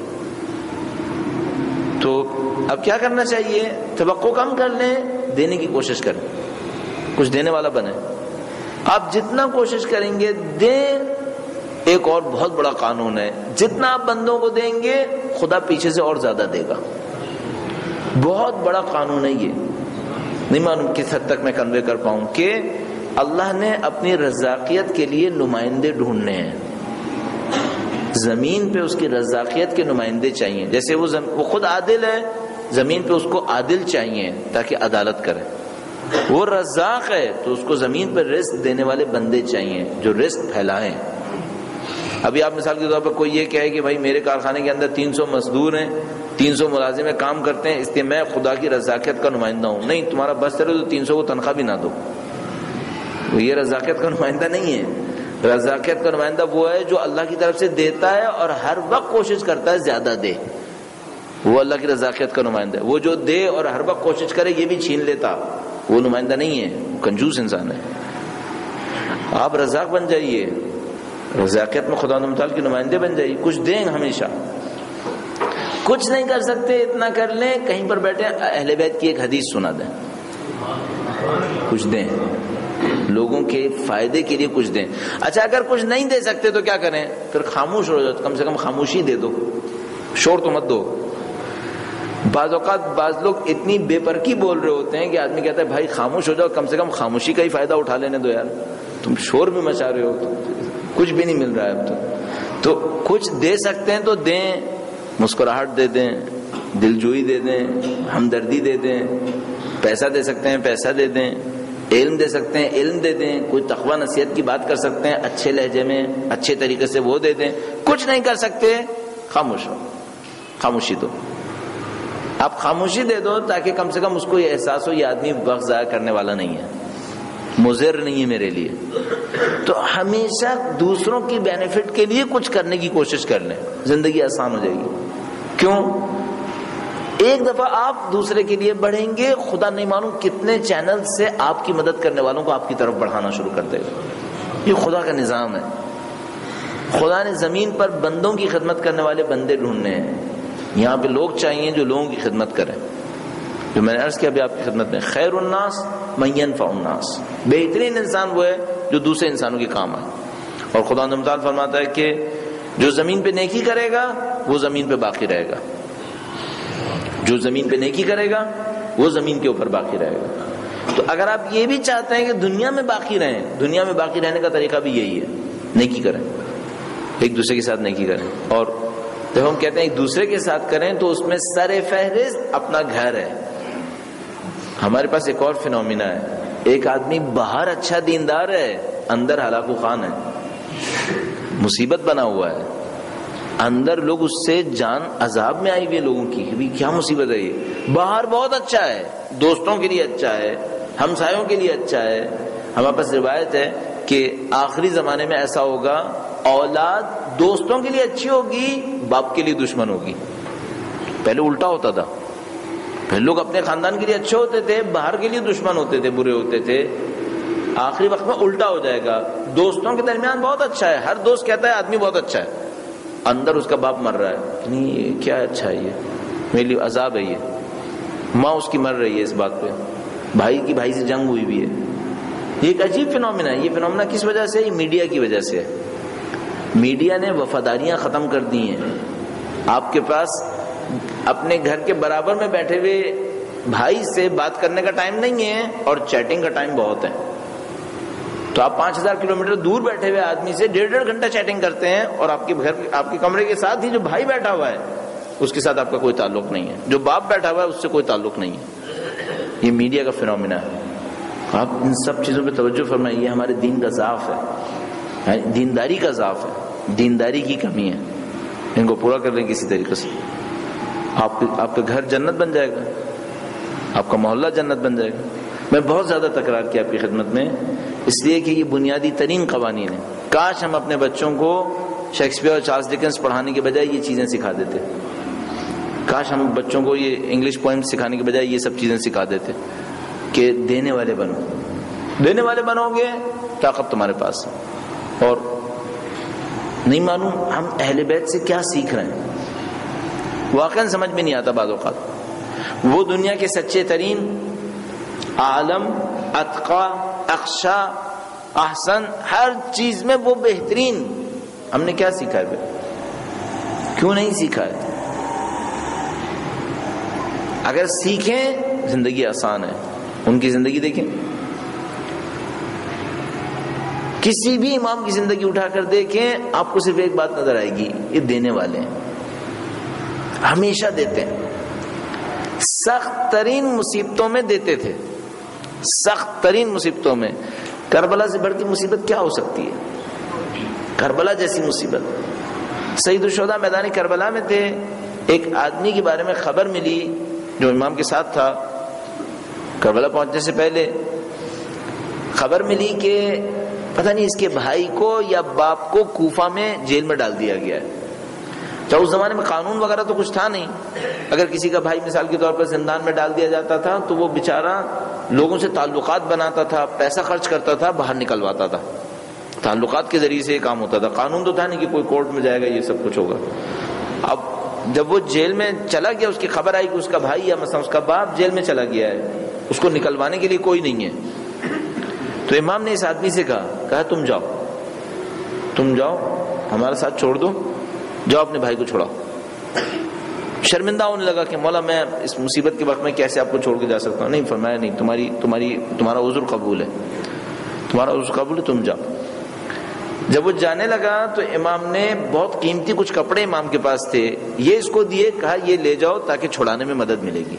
تو اب کیا کرنا چاہیے؟ توقع کم کر لیں, دینے کی کوشش کریں, کچھ دینے والا بنے. آپ جتنا کوشش کریں گے دیں. ایک اور بہت بڑا قانون ہے, جتنا آپ بندوں کو دیں گے خدا پیچھے سے اور زیادہ دے گا. بہت بڑا قانون ہے یہ, نہیں معلوم کس حد تک میں کنوے کر پاؤں کہ اللہ نے اپنی رزاقیت کے لیے نمائندے ڈھونڈنے ہیں. زمین پہ اس کی رزاقیت کے نمائندے چاہیے. جیسے وہ خود عادل ہے, زمین پہ اس کو عادل چاہیے تاکہ عدالت کرے. وہ رزاق ہے تو اس کو زمین پر رزق دینے والے بندے چاہیے جو رزق پھیلائیں. ابھی آپ مثال کے طور پر کوئی یہ کہے کہ بھائی میرے کارخانے کے اندر 300 مزدور ہیں, 300 ملازم کام کرتے ہیں, اس لیے میں خدا کی رزاقیت کا نمائندہ ہوں. نہیں, تمہارا بس چلے تو 300 کو تنخواہ بھی نہ دو. یہ رزاقیت کا نمائندہ نہیں ہے. رزاقیت کا نمائندہ وہ ہے جو اللہ کی طرف سے دیتا ہے اور ہر وقت کوشش کرتا ہے زیادہ دے. وہ اللہ کی رزاقیت کا نمائندہ ہے. وہ جو دے اور ہر وقت کوشش کرے یہ بھی چھین لیتا, وہ نمائندہ نہیں ہے, وہ کنجوس انسان ہے. آپ رزاق بن جائیے, رزاقیت میں خدا متعال کے نمائندے بن جائیے. کچھ دیں ہمیشہ. کچھ نہیں کر سکتے اتنا کر لیں, کہیں پر بیٹھے اہل بیت کی ایک حدیث سنا دیں. کچھ دیں, لوگوں کے فائدے کے لیے کچھ دیں. اچھا اگر کچھ نہیں دے سکتے تو کیا کریں؟ پھر خاموش ہو جاؤ, کم سے کم خاموشی دے دو, شور تو مت دو. بعض اوقات بعض لوگ اتنی بے پرکی بول رہے ہوتے ہیں کہ آدمی کہتا ہے بھائی خاموش ہو جاؤ, کم سے کم خاموشی کا ہی فائدہ اٹھا لینے دو یار, تم شور بھی مچا رہے ہو, کچھ بھی نہیں مل رہا ہے اب تو کچھ دے سکتے ہیں تو دیں. مسکراہٹ دے دیں, دل جوئی دے دیں, ہمدردی دے دیں. پیسہ دے سکتے ہیں پیسہ دے دیں, علم دے سکتے ہیں علم دے دیں, کوئی تقویٰ نصیحت کی بات کر سکتے ہیں اچھے لہجے میں اچھے طریقے سے وہ دے دیں. کچھ نہیں کر سکتے خاموش ہو, خاموشی دو. آپ خاموشی دے دو تاکہ کم سے کم اس کو یہ احساس ہو یہ آدمی وقت ضائع کرنے والا نہیں ہے, مضر نہیں ہے میرے لیے. تو ہمیشہ دوسروں کی بینیفٹ کے لیے کچھ کرنے کی کوشش کر لیں, زندگی آسان ہو جائے گی. کیوں؟ ایک دفعہ آپ دوسرے کے لیے بڑھیں گے, خدا نہیں معلوم کتنے چینل سے آپ کی مدد کرنے والوں کو آپ کی طرف بڑھانا شروع کر دے گا. یہ خدا کا نظام ہے. خدا نے زمین پر بندوں کی خدمت کرنے والے بندے ڈھونڈنے ہیں. یہاں پہ لوگ چاہیے جو لوگوں کی خدمت کریں. جو میں نے عرض کیا ابھی آپ کی خدمت میں, خیر الناس من ينفع الناس, بہترین انسان وہ ہے جو دوسرے انسانوں کے کام آئے. اور خدا تعالیٰ فرماتا ہے کہ جو زمین پہ نیکی کرے گا وہ زمین پہ باقی رہے گا, جو زمین پہ نیکی کرے گا وہ زمین کے اوپر باقی رہے گا. تو اگر آپ یہ بھی چاہتے ہیں کہ دنیا میں باقی رہیں, دنیا میں باقی رہنے کا طریقہ بھی یہی ہے, نیکی کریں, ایک دوسرے کے ساتھ نیکی کریں. اور جب ہم کہتے ہیں ایک دوسرے کے ساتھ کریں تو اس میں سر فہرست اپنا گھر ہے. ہمارے پاس ایک اور فینومینا ہے, ایک آدمی باہر اچھا دیندار ہے, اندر ہلاک و خان ہے, مصیبت بنا ہوا ہے. اندر لوگ اس سے جان عذاب میں آئی ہوئی لوگوں کی کہ کیا مصیبت ہے. یہ باہر بہت اچھا ہے, دوستوں کے لیے اچھا ہے, ہمسایوں کے لیے اچھا ہے. ہمارے پاس روایت ہے کہ آخری زمانے میں ایسا ہوگا اولاد دوستوں کے لیے اچھی ہوگی، باپ کے لیے دشمن ہوگی. پہلے الٹا ہوتا تھا، پہلے لوگ اپنے خاندان کے لیے اچھے ہوتے تھے، باہر کے لیے دشمن ہوتے تھے، برے ہوتے تھے. آخری وقت میں الٹا ہو جائے گا. دوستوں کے درمیان بہت اچھا ہے، ہر دوست کہتا ہے آدمی بہت اچھا ہے، اندر اس کا باپ مر رہا ہے. نہیں یہ کیا اچھا ہے، یہ میرے لیے عذاب ہے. یہ ماں اس کی مر رہی ہے اس بات پہ، بھائی کی بھائی سے جنگ ہوئی بھی ہے. یہ ایک عجیب فنومینا ہے. یہ فنومینا کس وجہ سے؟ یہ میڈیا کی وجہ سے ہے. میڈیا نے وفاداریاں ختم کر دی ہیں. آپ کے پاس اپنے گھر کے برابر میں بیٹھے ہوئے بھائی سے بات کرنے کا ٹائم نہیں ہے اور چیٹنگ کا ٹائم بہت ہے. تو آپ 5000 کلومیٹر دور بیٹھے ہوئے آدمی سے 1.5 گھنٹہ چیٹنگ کرتے ہیں، اور آپ کے گھر آپ کے کمرے کے ساتھ ہی جو بھائی بیٹھا ہوا ہے اس کے ساتھ آپ کا کوئی تعلق نہیں ہے، جو باپ بیٹھا ہوا ہے اس سے کوئی تعلق نہیں ہے. یہ میڈیا کا فنومینا ہے. آپ ان سب چیزوں پہ توجہ فرمائیں. یہ ہمارے دین کا ضعف ہے، دینداری کا ضعف ہے، دینداری کی کمی ہے. ان کو پورا کر لیں کسی طریقے سے. آپ کا گھر جنت بن جائے گا، آپ کا محلہ جنت بن جائے گا. میں بہت زیادہ تکرار کیا آپ کی خدمت میں، اس لیے کہ یہ بنیادی ترین قوانین ہیں. کاش ہم اپنے بچوں کو شیکسپیئر اور چارلس ڈکنس پڑھانے کے بجائے یہ چیزیں سکھا دیتے. کاش ہم بچوں کو یہ انگلش پوئم سکھانے کے بجائے یہ سب چیزیں سکھا دیتے کہ دینے والے بنو. دینے والے بنو گے طاقت تمہارے پاس. اور نہیں معلوم ہم اہل بیت سے کیا سیکھ رہے ہیں، واقعا سمجھ میں نہیں آتا بعض اوقات. وہ دنیا کے سچے ترین، عالم، اتقا، اخشا، احسن، ہر چیز میں وہ بہترین، ہم نے کیا سیکھا ہے؟ کیوں نہیں سیکھا ہے؟ اگر سیکھیں زندگی آسان ہے. ان کی زندگی دیکھیں، کسی بھی امام کی زندگی اٹھا کر دیکھیں، آپ کو صرف ایک بات نظر آئے گی، یہ دینے والے ہیں، ہمیشہ دیتے ہیں. سخت ترین مصیبتوں میں دیتے تھے، سخت ترین مصیبتوں میں. کربلا سے بڑھ کے مصیبت کیا ہو سکتی ہے؟ کربلا جیسی مصیبت. سید الشہداء میدان کربلا میں تھے. ایک آدمی کے بارے میں خبر ملی جو امام کے ساتھ تھا. کربلا پہنچنے سے پہلے خبر ملی کہ پتہ نہیں اس کے بھائی کو یا باپ کو کوفہ میں جیل میں ڈال دیا گیا ہے. تو اس زمانے میں قانون وغیرہ تو کچھ تھا نہیں. اگر کسی کا بھائی مثال کے طور پر زندان میں ڈال دیا جاتا تھا تو وہ بیچارہ لوگوں سے تعلقات بناتا تھا، پیسہ خرچ کرتا تھا، باہر نکلواتا تھا. تعلقات کے ذریعے سے یہ کام ہوتا تھا. قانون تو تھا نہیں کہ کوئی کورٹ میں جائے گا یہ سب کچھ ہوگا. اب جب وہ جیل میں چلا گیا، اس کی خبر آئی کہ اس کا بھائی یا مثلا اس کا باپ جیل میں چلا گیا ہے، اس کو نکلوانے کے لیے کوئی نہیں ہے. تو امام نے اس آدمی سے کہا تم جاؤ ہمارا ساتھ چھوڑ دو، جاؤ اپنے بھائی کو چھوڑاؤ. شرمندہ ہونے لگا کہ مولا میں اس مصیبت کے وقت میں کیسے آپ کو چھوڑ کے جا سکتا ہوں. نہیں، فرمایا نہیں، تمہارا عذر قبول ہے، تمہارا عذر قبول ہے، تم جاؤ. جب وہ جانے لگا تو امام نے بہت قیمتی کچھ کپڑے امام کے پاس تھے، یہ اس کو دیے، کہا یہ لے جاؤ تاکہ چھڑانے میں مدد ملے گی.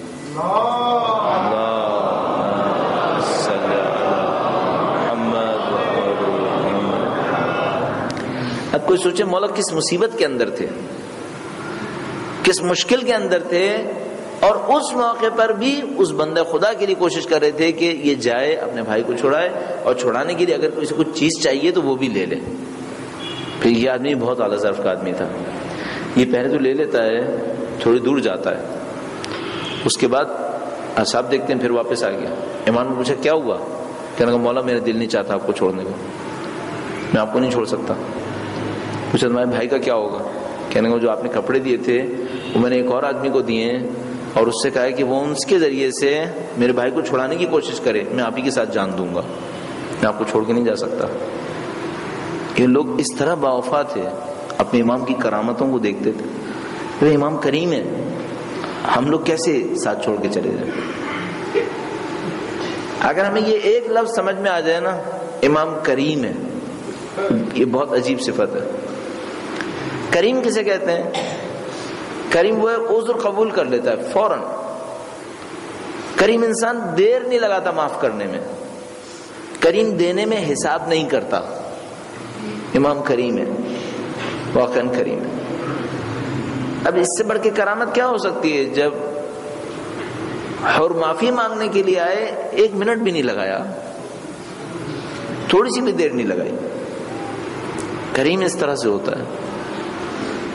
اب کوئی سوچے مولا کس مصیبت کے اندر تھے، کس مشکل کے اندر تھے، اور اس موقع پر بھی اس بندہ خدا کے لیے کوشش کر رہے تھے کہ یہ جائے اپنے بھائی کو چھڑائے، اور چھڑانے کے لیے اگر کسی کو کچھ چیز چاہیے تو وہ بھی لے لے. پھر یہ آدمی بہت اعلیٰ ظرف کا آدمی تھا. یہ پہلے تو لے لیتا ہے، تھوڑی دور جاتا ہے، اس کے بعد اصحاب دیکھتے ہیں پھر واپس آ گیا. امام نے پوچھا کیا ہوا؟ کہنے لگا مولا میرا دل نہیں چاہتا آپ کو چھوڑنے کو، میں آپ کو نہیں چھوڑ سکتا. پوچھا تمہارے بھائی کا کیا ہوگا؟ کہنے کو جو آپ نے کپڑے دیے تھے وہ میں نے ایک اور آدمی کو دیے ہیں، اور اس سے کہا ہے کہ وہ اس کے ذریعے سے میرے بھائی کو چھڑانے کی کوشش کرے، میں آپ ہی کے ساتھ جان دوں گا، میں آپ کو چھوڑ کے نہیں جا سکتا. کہ لوگ اس طرح باوفا تھے، اپنے امام کی کرامتوں کو دیکھتے تھے. وہ امام کریم ہے، ہم لوگ کیسے ساتھ چھوڑ کے چلے جائیں؟ اگر ہمیں یہ ایک لفظ سمجھ میں آ جائے نا، امام کریم ہے، یہ بہت عجیب صفت ہے. کریم کسے کہتے ہیں؟ کریم وہ عذر قبول کر لیتا ہے فوراً. کریم انسان دیر نہیں لگاتا معاف کرنے میں، کریم دینے میں حساب نہیں کرتا. امام کریم ہے، واقعاً کریم ہے. اب اس سے بڑھ کے کرامت کیا ہو سکتی ہے؟ جب اور معافی مانگنے کے لیے آئے 1 منٹ بھی نہیں لگایا، تھوڑی سی بھی دیر نہیں لگائی. کریم اس طرح سے ہوتا ہے.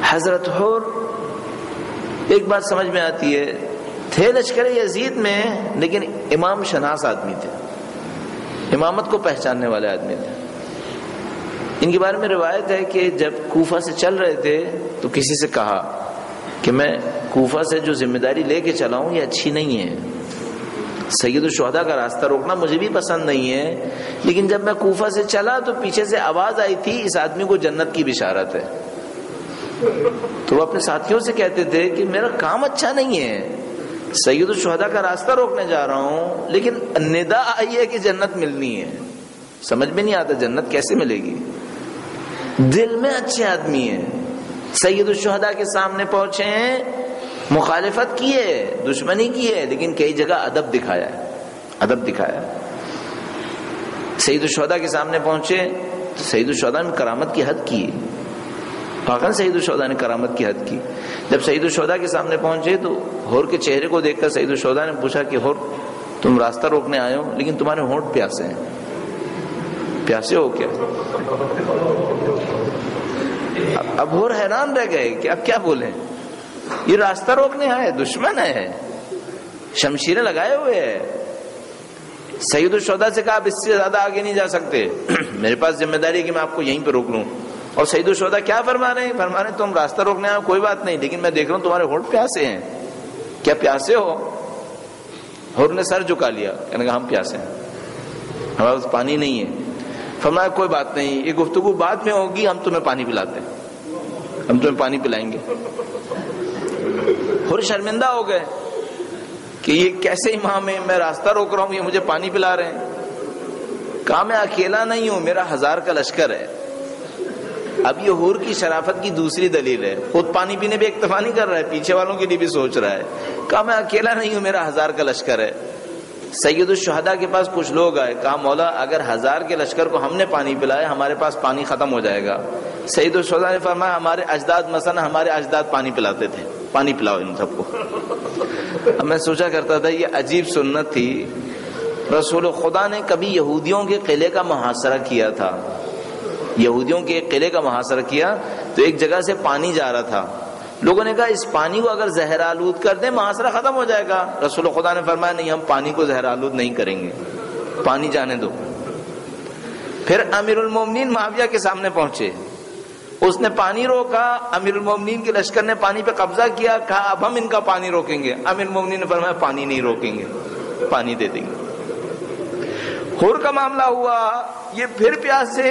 حضرت حور ایک بات سمجھ میں آتی ہے، تھے لشکر یزید میں لیکن امام شناس آدمی تھے، امامت کو پہچاننے والے آدمی تھے۔ ان کے بارے میں روایت ہے کہ جب کوفہ سے چل رہے تھے تو کسی سے کہا کہ میں کوفہ سے جو ذمہ داری لے کے چلا ہوں یہ اچھی نہیں ہے، سید الشہداء کا راستہ روکنا مجھے بھی پسند نہیں ہے، لیکن جب میں کوفہ سے چلا تو پیچھے سے آواز آئی تھی اس آدمی کو جنت کی بشارت ہے۔ تو وہ اپنے ساتھیوں سے کہتے تھے کہ میرا کام اچھا نہیں ہے، سید الشہداء کا راستہ روکنے جا رہا ہوں لیکن ندا آئی ہے کہ جنت ملنی ہے، سمجھ میں نہیں آتا جنت کیسے ملے گی۔ دل میں اچھے آدمی ہیں، سید الشہداء کے سامنے پہنچے ہیں، مخالفت کی ہے، دشمنی کی ہے، لیکن کئی جگہ ادب دکھایا ہے، ادب دکھایا ہے۔ سید الشہداء کے سامنے پہنچے تو سید الشہداء نے کرامت کی حد کی، واقعا سید الشہداء نے کرامت کی حد کی۔ جب سید الشہداء کے سامنے پہنچے تو حور کے چہرے کو دیکھ کر سید الشہداء نے پوچھا کہ حور تم راستہ روکنے آئے ہو لیکن تمہارے ہونٹ پیاسے ہیں، پیاسے ہو کیا؟ اب حور حیران رہ گئے کہ اب کیا بولیں، یہ راستہ روکنے آئے، دشمن ہے، شمشیریں لگائے ہوئے ہیں۔ سید الشہداء سے کہا اب اس سے زیادہ آگے نہیں جا سکتے، میرے پاس ذمہ داری ہے کہ میں آپ کو یہیں پہ روک لوں۔ اور سید الشہداء کیا فرما رہے ہیں؟ فرما رہے ہیں تم راستہ روکنے آئے کوئی بات نہیں، لیکن میں دیکھ رہا ہوں تمہارے ہونٹ پیاسے ہیں، کیا پیاسے ہو؟ حور نے سر جھکا لیا، کہنے کہا ہم پیاسے ہیں، ہمارے پاس پانی نہیں ہے۔ فرمایا کوئی بات نہیں، یہ گفتگو بعد میں ہوگی، ہم تمہیں پانی پلاتے ہیں، ہم تمہیں پانی پلائیں گے۔ حور شرمندہ ہو گئے کہ یہ کیسے امام ہے، میں راستہ روک رہا ہوں، یہ مجھے پانی پلا رہے ہیں۔ کہا میں اکیلا نہیں ہوں، میرا 1000 کا لشکر ہے۔ اب یہ حور کی شرافت کی دوسری دلیل ہے، خود پانی پینے پہ اکتفا نہیں کر رہا ہے، پیچھے والوں کے لیے بھی سوچ رہا ہے۔ کہا میں اکیلا نہیں ہوں، میرا 1000 کا لشکر ہے۔ سید الشہداء کے پاس کچھ لوگ آئے، کہا مولا اگر 1000 کے لشکر کو ہم نے پانی پلایا ہمارے پاس پانی ختم ہو جائے گا۔ سید الشہداء نے فرمایا ہمارے اجداد مثلا ہمارے اجداد پانی پلاتے تھے، پانی پلاؤ ان سب کو۔ اب میں سوچا کرتا تھا یہ عجیب سنت تھی، رسول خدا نے کبھی یہودیوں کے قلعے کا محاصرہ کیا تھا، یہودیوں کے ایک قلعے کا محاصرہ کیا تو ایک جگہ سے پانی جا رہا تھا، لوگوں نے کہا اس پانی کو اگر زہر آلود کر دیں محاصرہ ختم ہو جائے گا۔ رسول خدا نے فرمایا نہیں، ہم پانی کو زہر آلود نہیں کریں گے، پانی جانے دو۔ پھر امیر المومنین معاویہ کے سامنے پہنچے، اس نے پانی روکا، امیر المومنین کے لشکر نے پانی پہ قبضہ کیا، کہا اب ہم ان کا پانی روکیں گے۔ امیر المومنین نے فرمایا پانی نہیں روکیں گے، پانی دے دیں گے۔ حور کا معاملہ ہوا، یہ پھر پیاسے،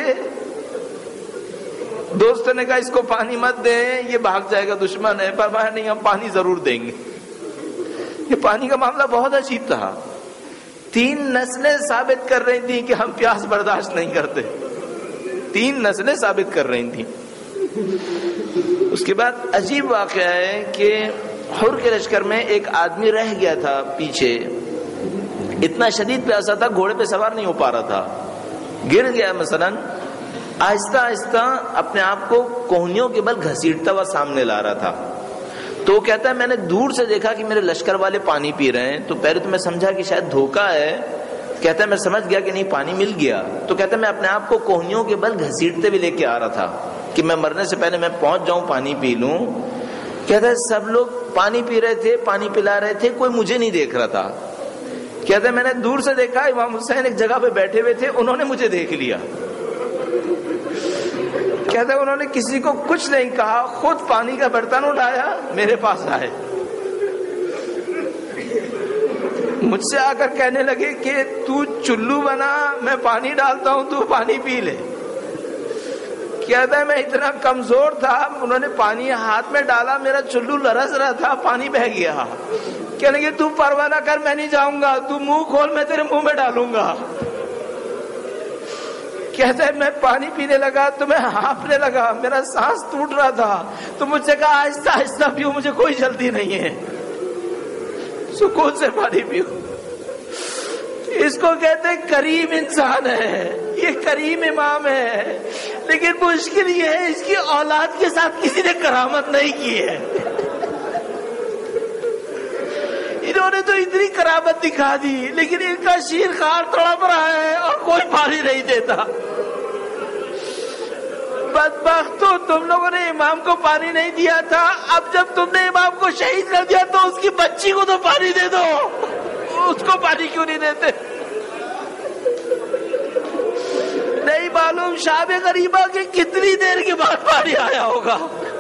دوستوں نے کہا اس کو پانی مت دیں، یہ بھاگ جائے گا، دشمن ہے۔ فرمایا نہیں ہم پانی ضرور دیں گے۔ یہ پانی کا معاملہ بہت عجیب تھا، 3 نسلیں ثابت کر رہی تھیں کہ ہم پیاس برداشت نہیں کرتے، 3 نسلیں ثابت کر رہی تھیں۔ اس کے بعد عجیب واقعہ ہے کہ حور کے لشکر میں ایک آدمی رہ گیا تھا پیچھے، اتنا شدید پیاسا تھا گھوڑے پہ سوار نہیں ہو پا رہا تھا، گر گیا مثلاً، آہستہ آہستہ اپنے آپ کو کوہنیوں کے بل گھسیٹتا ہوا سامنے لا رہا تھا۔ تو وہ کہتا ہے میں نے دور سے دیکھا کہ میرے لشکر والے پانی پی رہے ہیں، تو پہلے تو میں سمجھا کہ شاید دھوکہ ہے، کہتا ہے میں سمجھ گیا کہ نہیں پانی مل گیا، تو کہتا ہے میں اپنے آپ کو کوہنیوں کے بل گھسیٹتے بھی لے کے آ رہا تھا کہ میں مرنے سے پہلے میں پہنچ جاؤں پانی پی لوں۔ کہتا ہے سب لوگ پانی پی رہے تھے، پانی پلا رہے تھے، کوئی مجھے نہیں دیکھ رہا تھا۔ کہتا ہے میں نے دور سے دیکھا امام حسین ایک جگہ پہ بیٹھے ہوئے تھے، انہوں نے مجھے دیکھ لیا۔ کہتا ہے انہوں نے کسی کو کچھ نہیں کہا، خود پانی کا برتن اٹھایا میرے پاس آئے، مجھ سے آ کر کہنے لگے کہ تو چلو بنا، میں پانی ڈالتا ہوں، تو پانی پی لے۔ کہتا ہے میں اتنا کمزور تھا، انہوں نے پانی ہاتھ میں ڈالا، میرا چلو لرز رہا تھا، پانی بہہ گیا۔ کہنے لگے تو پرواہ نہ کر، میں نہیں جاؤں گا، تو منہ کھول میں تیرے منہ میں ڈالوں گا۔ کہتا ہے میں پانی پینے لگا تو میں ہانپنے لگا، میرا سانس ٹوٹ رہا تھا، تو مجھ سے کہا آہستہ آہستہ پیو، مجھے کوئی جلدی نہیں ہے، سکون سے پانی پیو۔ اس کو کہتے ہیں کریم انسان ہے، یہ کریم امام ہے، لیکن مشکل یہ ہے اس کی اولاد کے ساتھ کسی نے کرامت نہیں کی ہے۔ انہوں نے تو اتنی کرامت دکھا دی، لیکن ان کا شیر خار تڑپ رہا ہے اور کوئی پانی نہیں دیتا۔ بدبختو، تم لوگوں نے امام کو پانی نہیں دیا تھا، اب جب تم نے امام کو شہید کر دیا تو اس کی بچی کو تو پانی دے دو، اس کو پانی کیوں نہیں دیتے؟ نہیں معلوم شام غریبہ کے کتنی دیر کے بعد پانی آیا ہوگا۔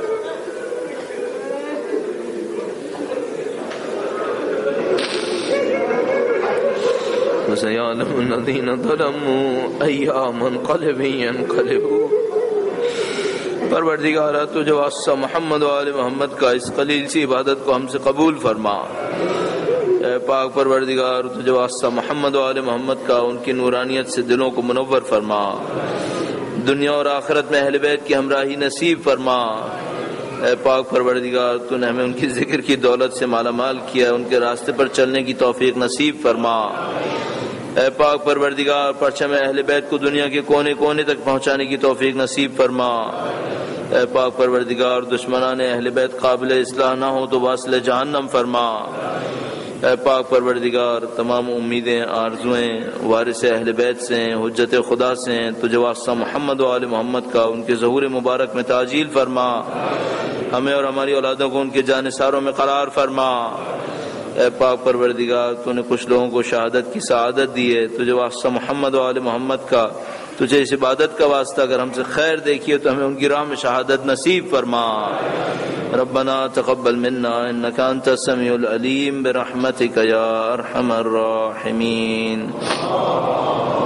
وَسَيَعْلَمُ الَّذِينَ ظَلَمُوا أَيَّ مُنقَلِبٍ يَنقَلِبُونَ۔ پروردگارا تو جو واسطہ محمد و آل محمد کا اس قلیل سی عبادت کو ہم سے قبول فرما۔ اے پاک پروردگار تو جو واسطہ محمد و آل محمد کا ان کی نورانیت سے دلوں کو منور فرما، دنیا اور آخرت میں اہل بیت کی ہمراہی نصیب فرما۔ اے پاک پروردگار تو نے ہمیں ان کی ذکر کی دولت سے مالا مال کیا، ان کے راستے پر چلنے کی توفیق نصیب فرما۔ اے پاک پروردگار پرچم اہل بیت کو دنیا کے کونے کونے تک پہنچانے کی توفیق نصیب فرما۔ اے پاک پروردگار دشمنان اہل بیت قابل اصلاح نہ ہو تو واصل جہنم فرما۔ اے پاک پروردگار تمام امیدیں آرزویں وارث اہل بیت سے ہیں، حجت خدا سے ہیں، تجھے واسطہ محمد و آل محمد کا ان کے ظہور مبارک میں تعجیل فرما، ہمیں اور ہماری اولادوں کو ان کے جانثاروں میں قرار فرما۔ اے پاک پروردگار تو نے کچھ لوگوں کو شہادت کی سعادت دی ہے، تجھے واسطہ محمد و آل محمد کا، تجھے اس عبادت کا واسطہ اگر ہم سے خیر دیکھی تو ہمیں ان کی راہ میں شہادت نصیب فرما۔ ربنا تقبل منا انك انت السميع العليم برحمتك يا ارحم الراحمين۔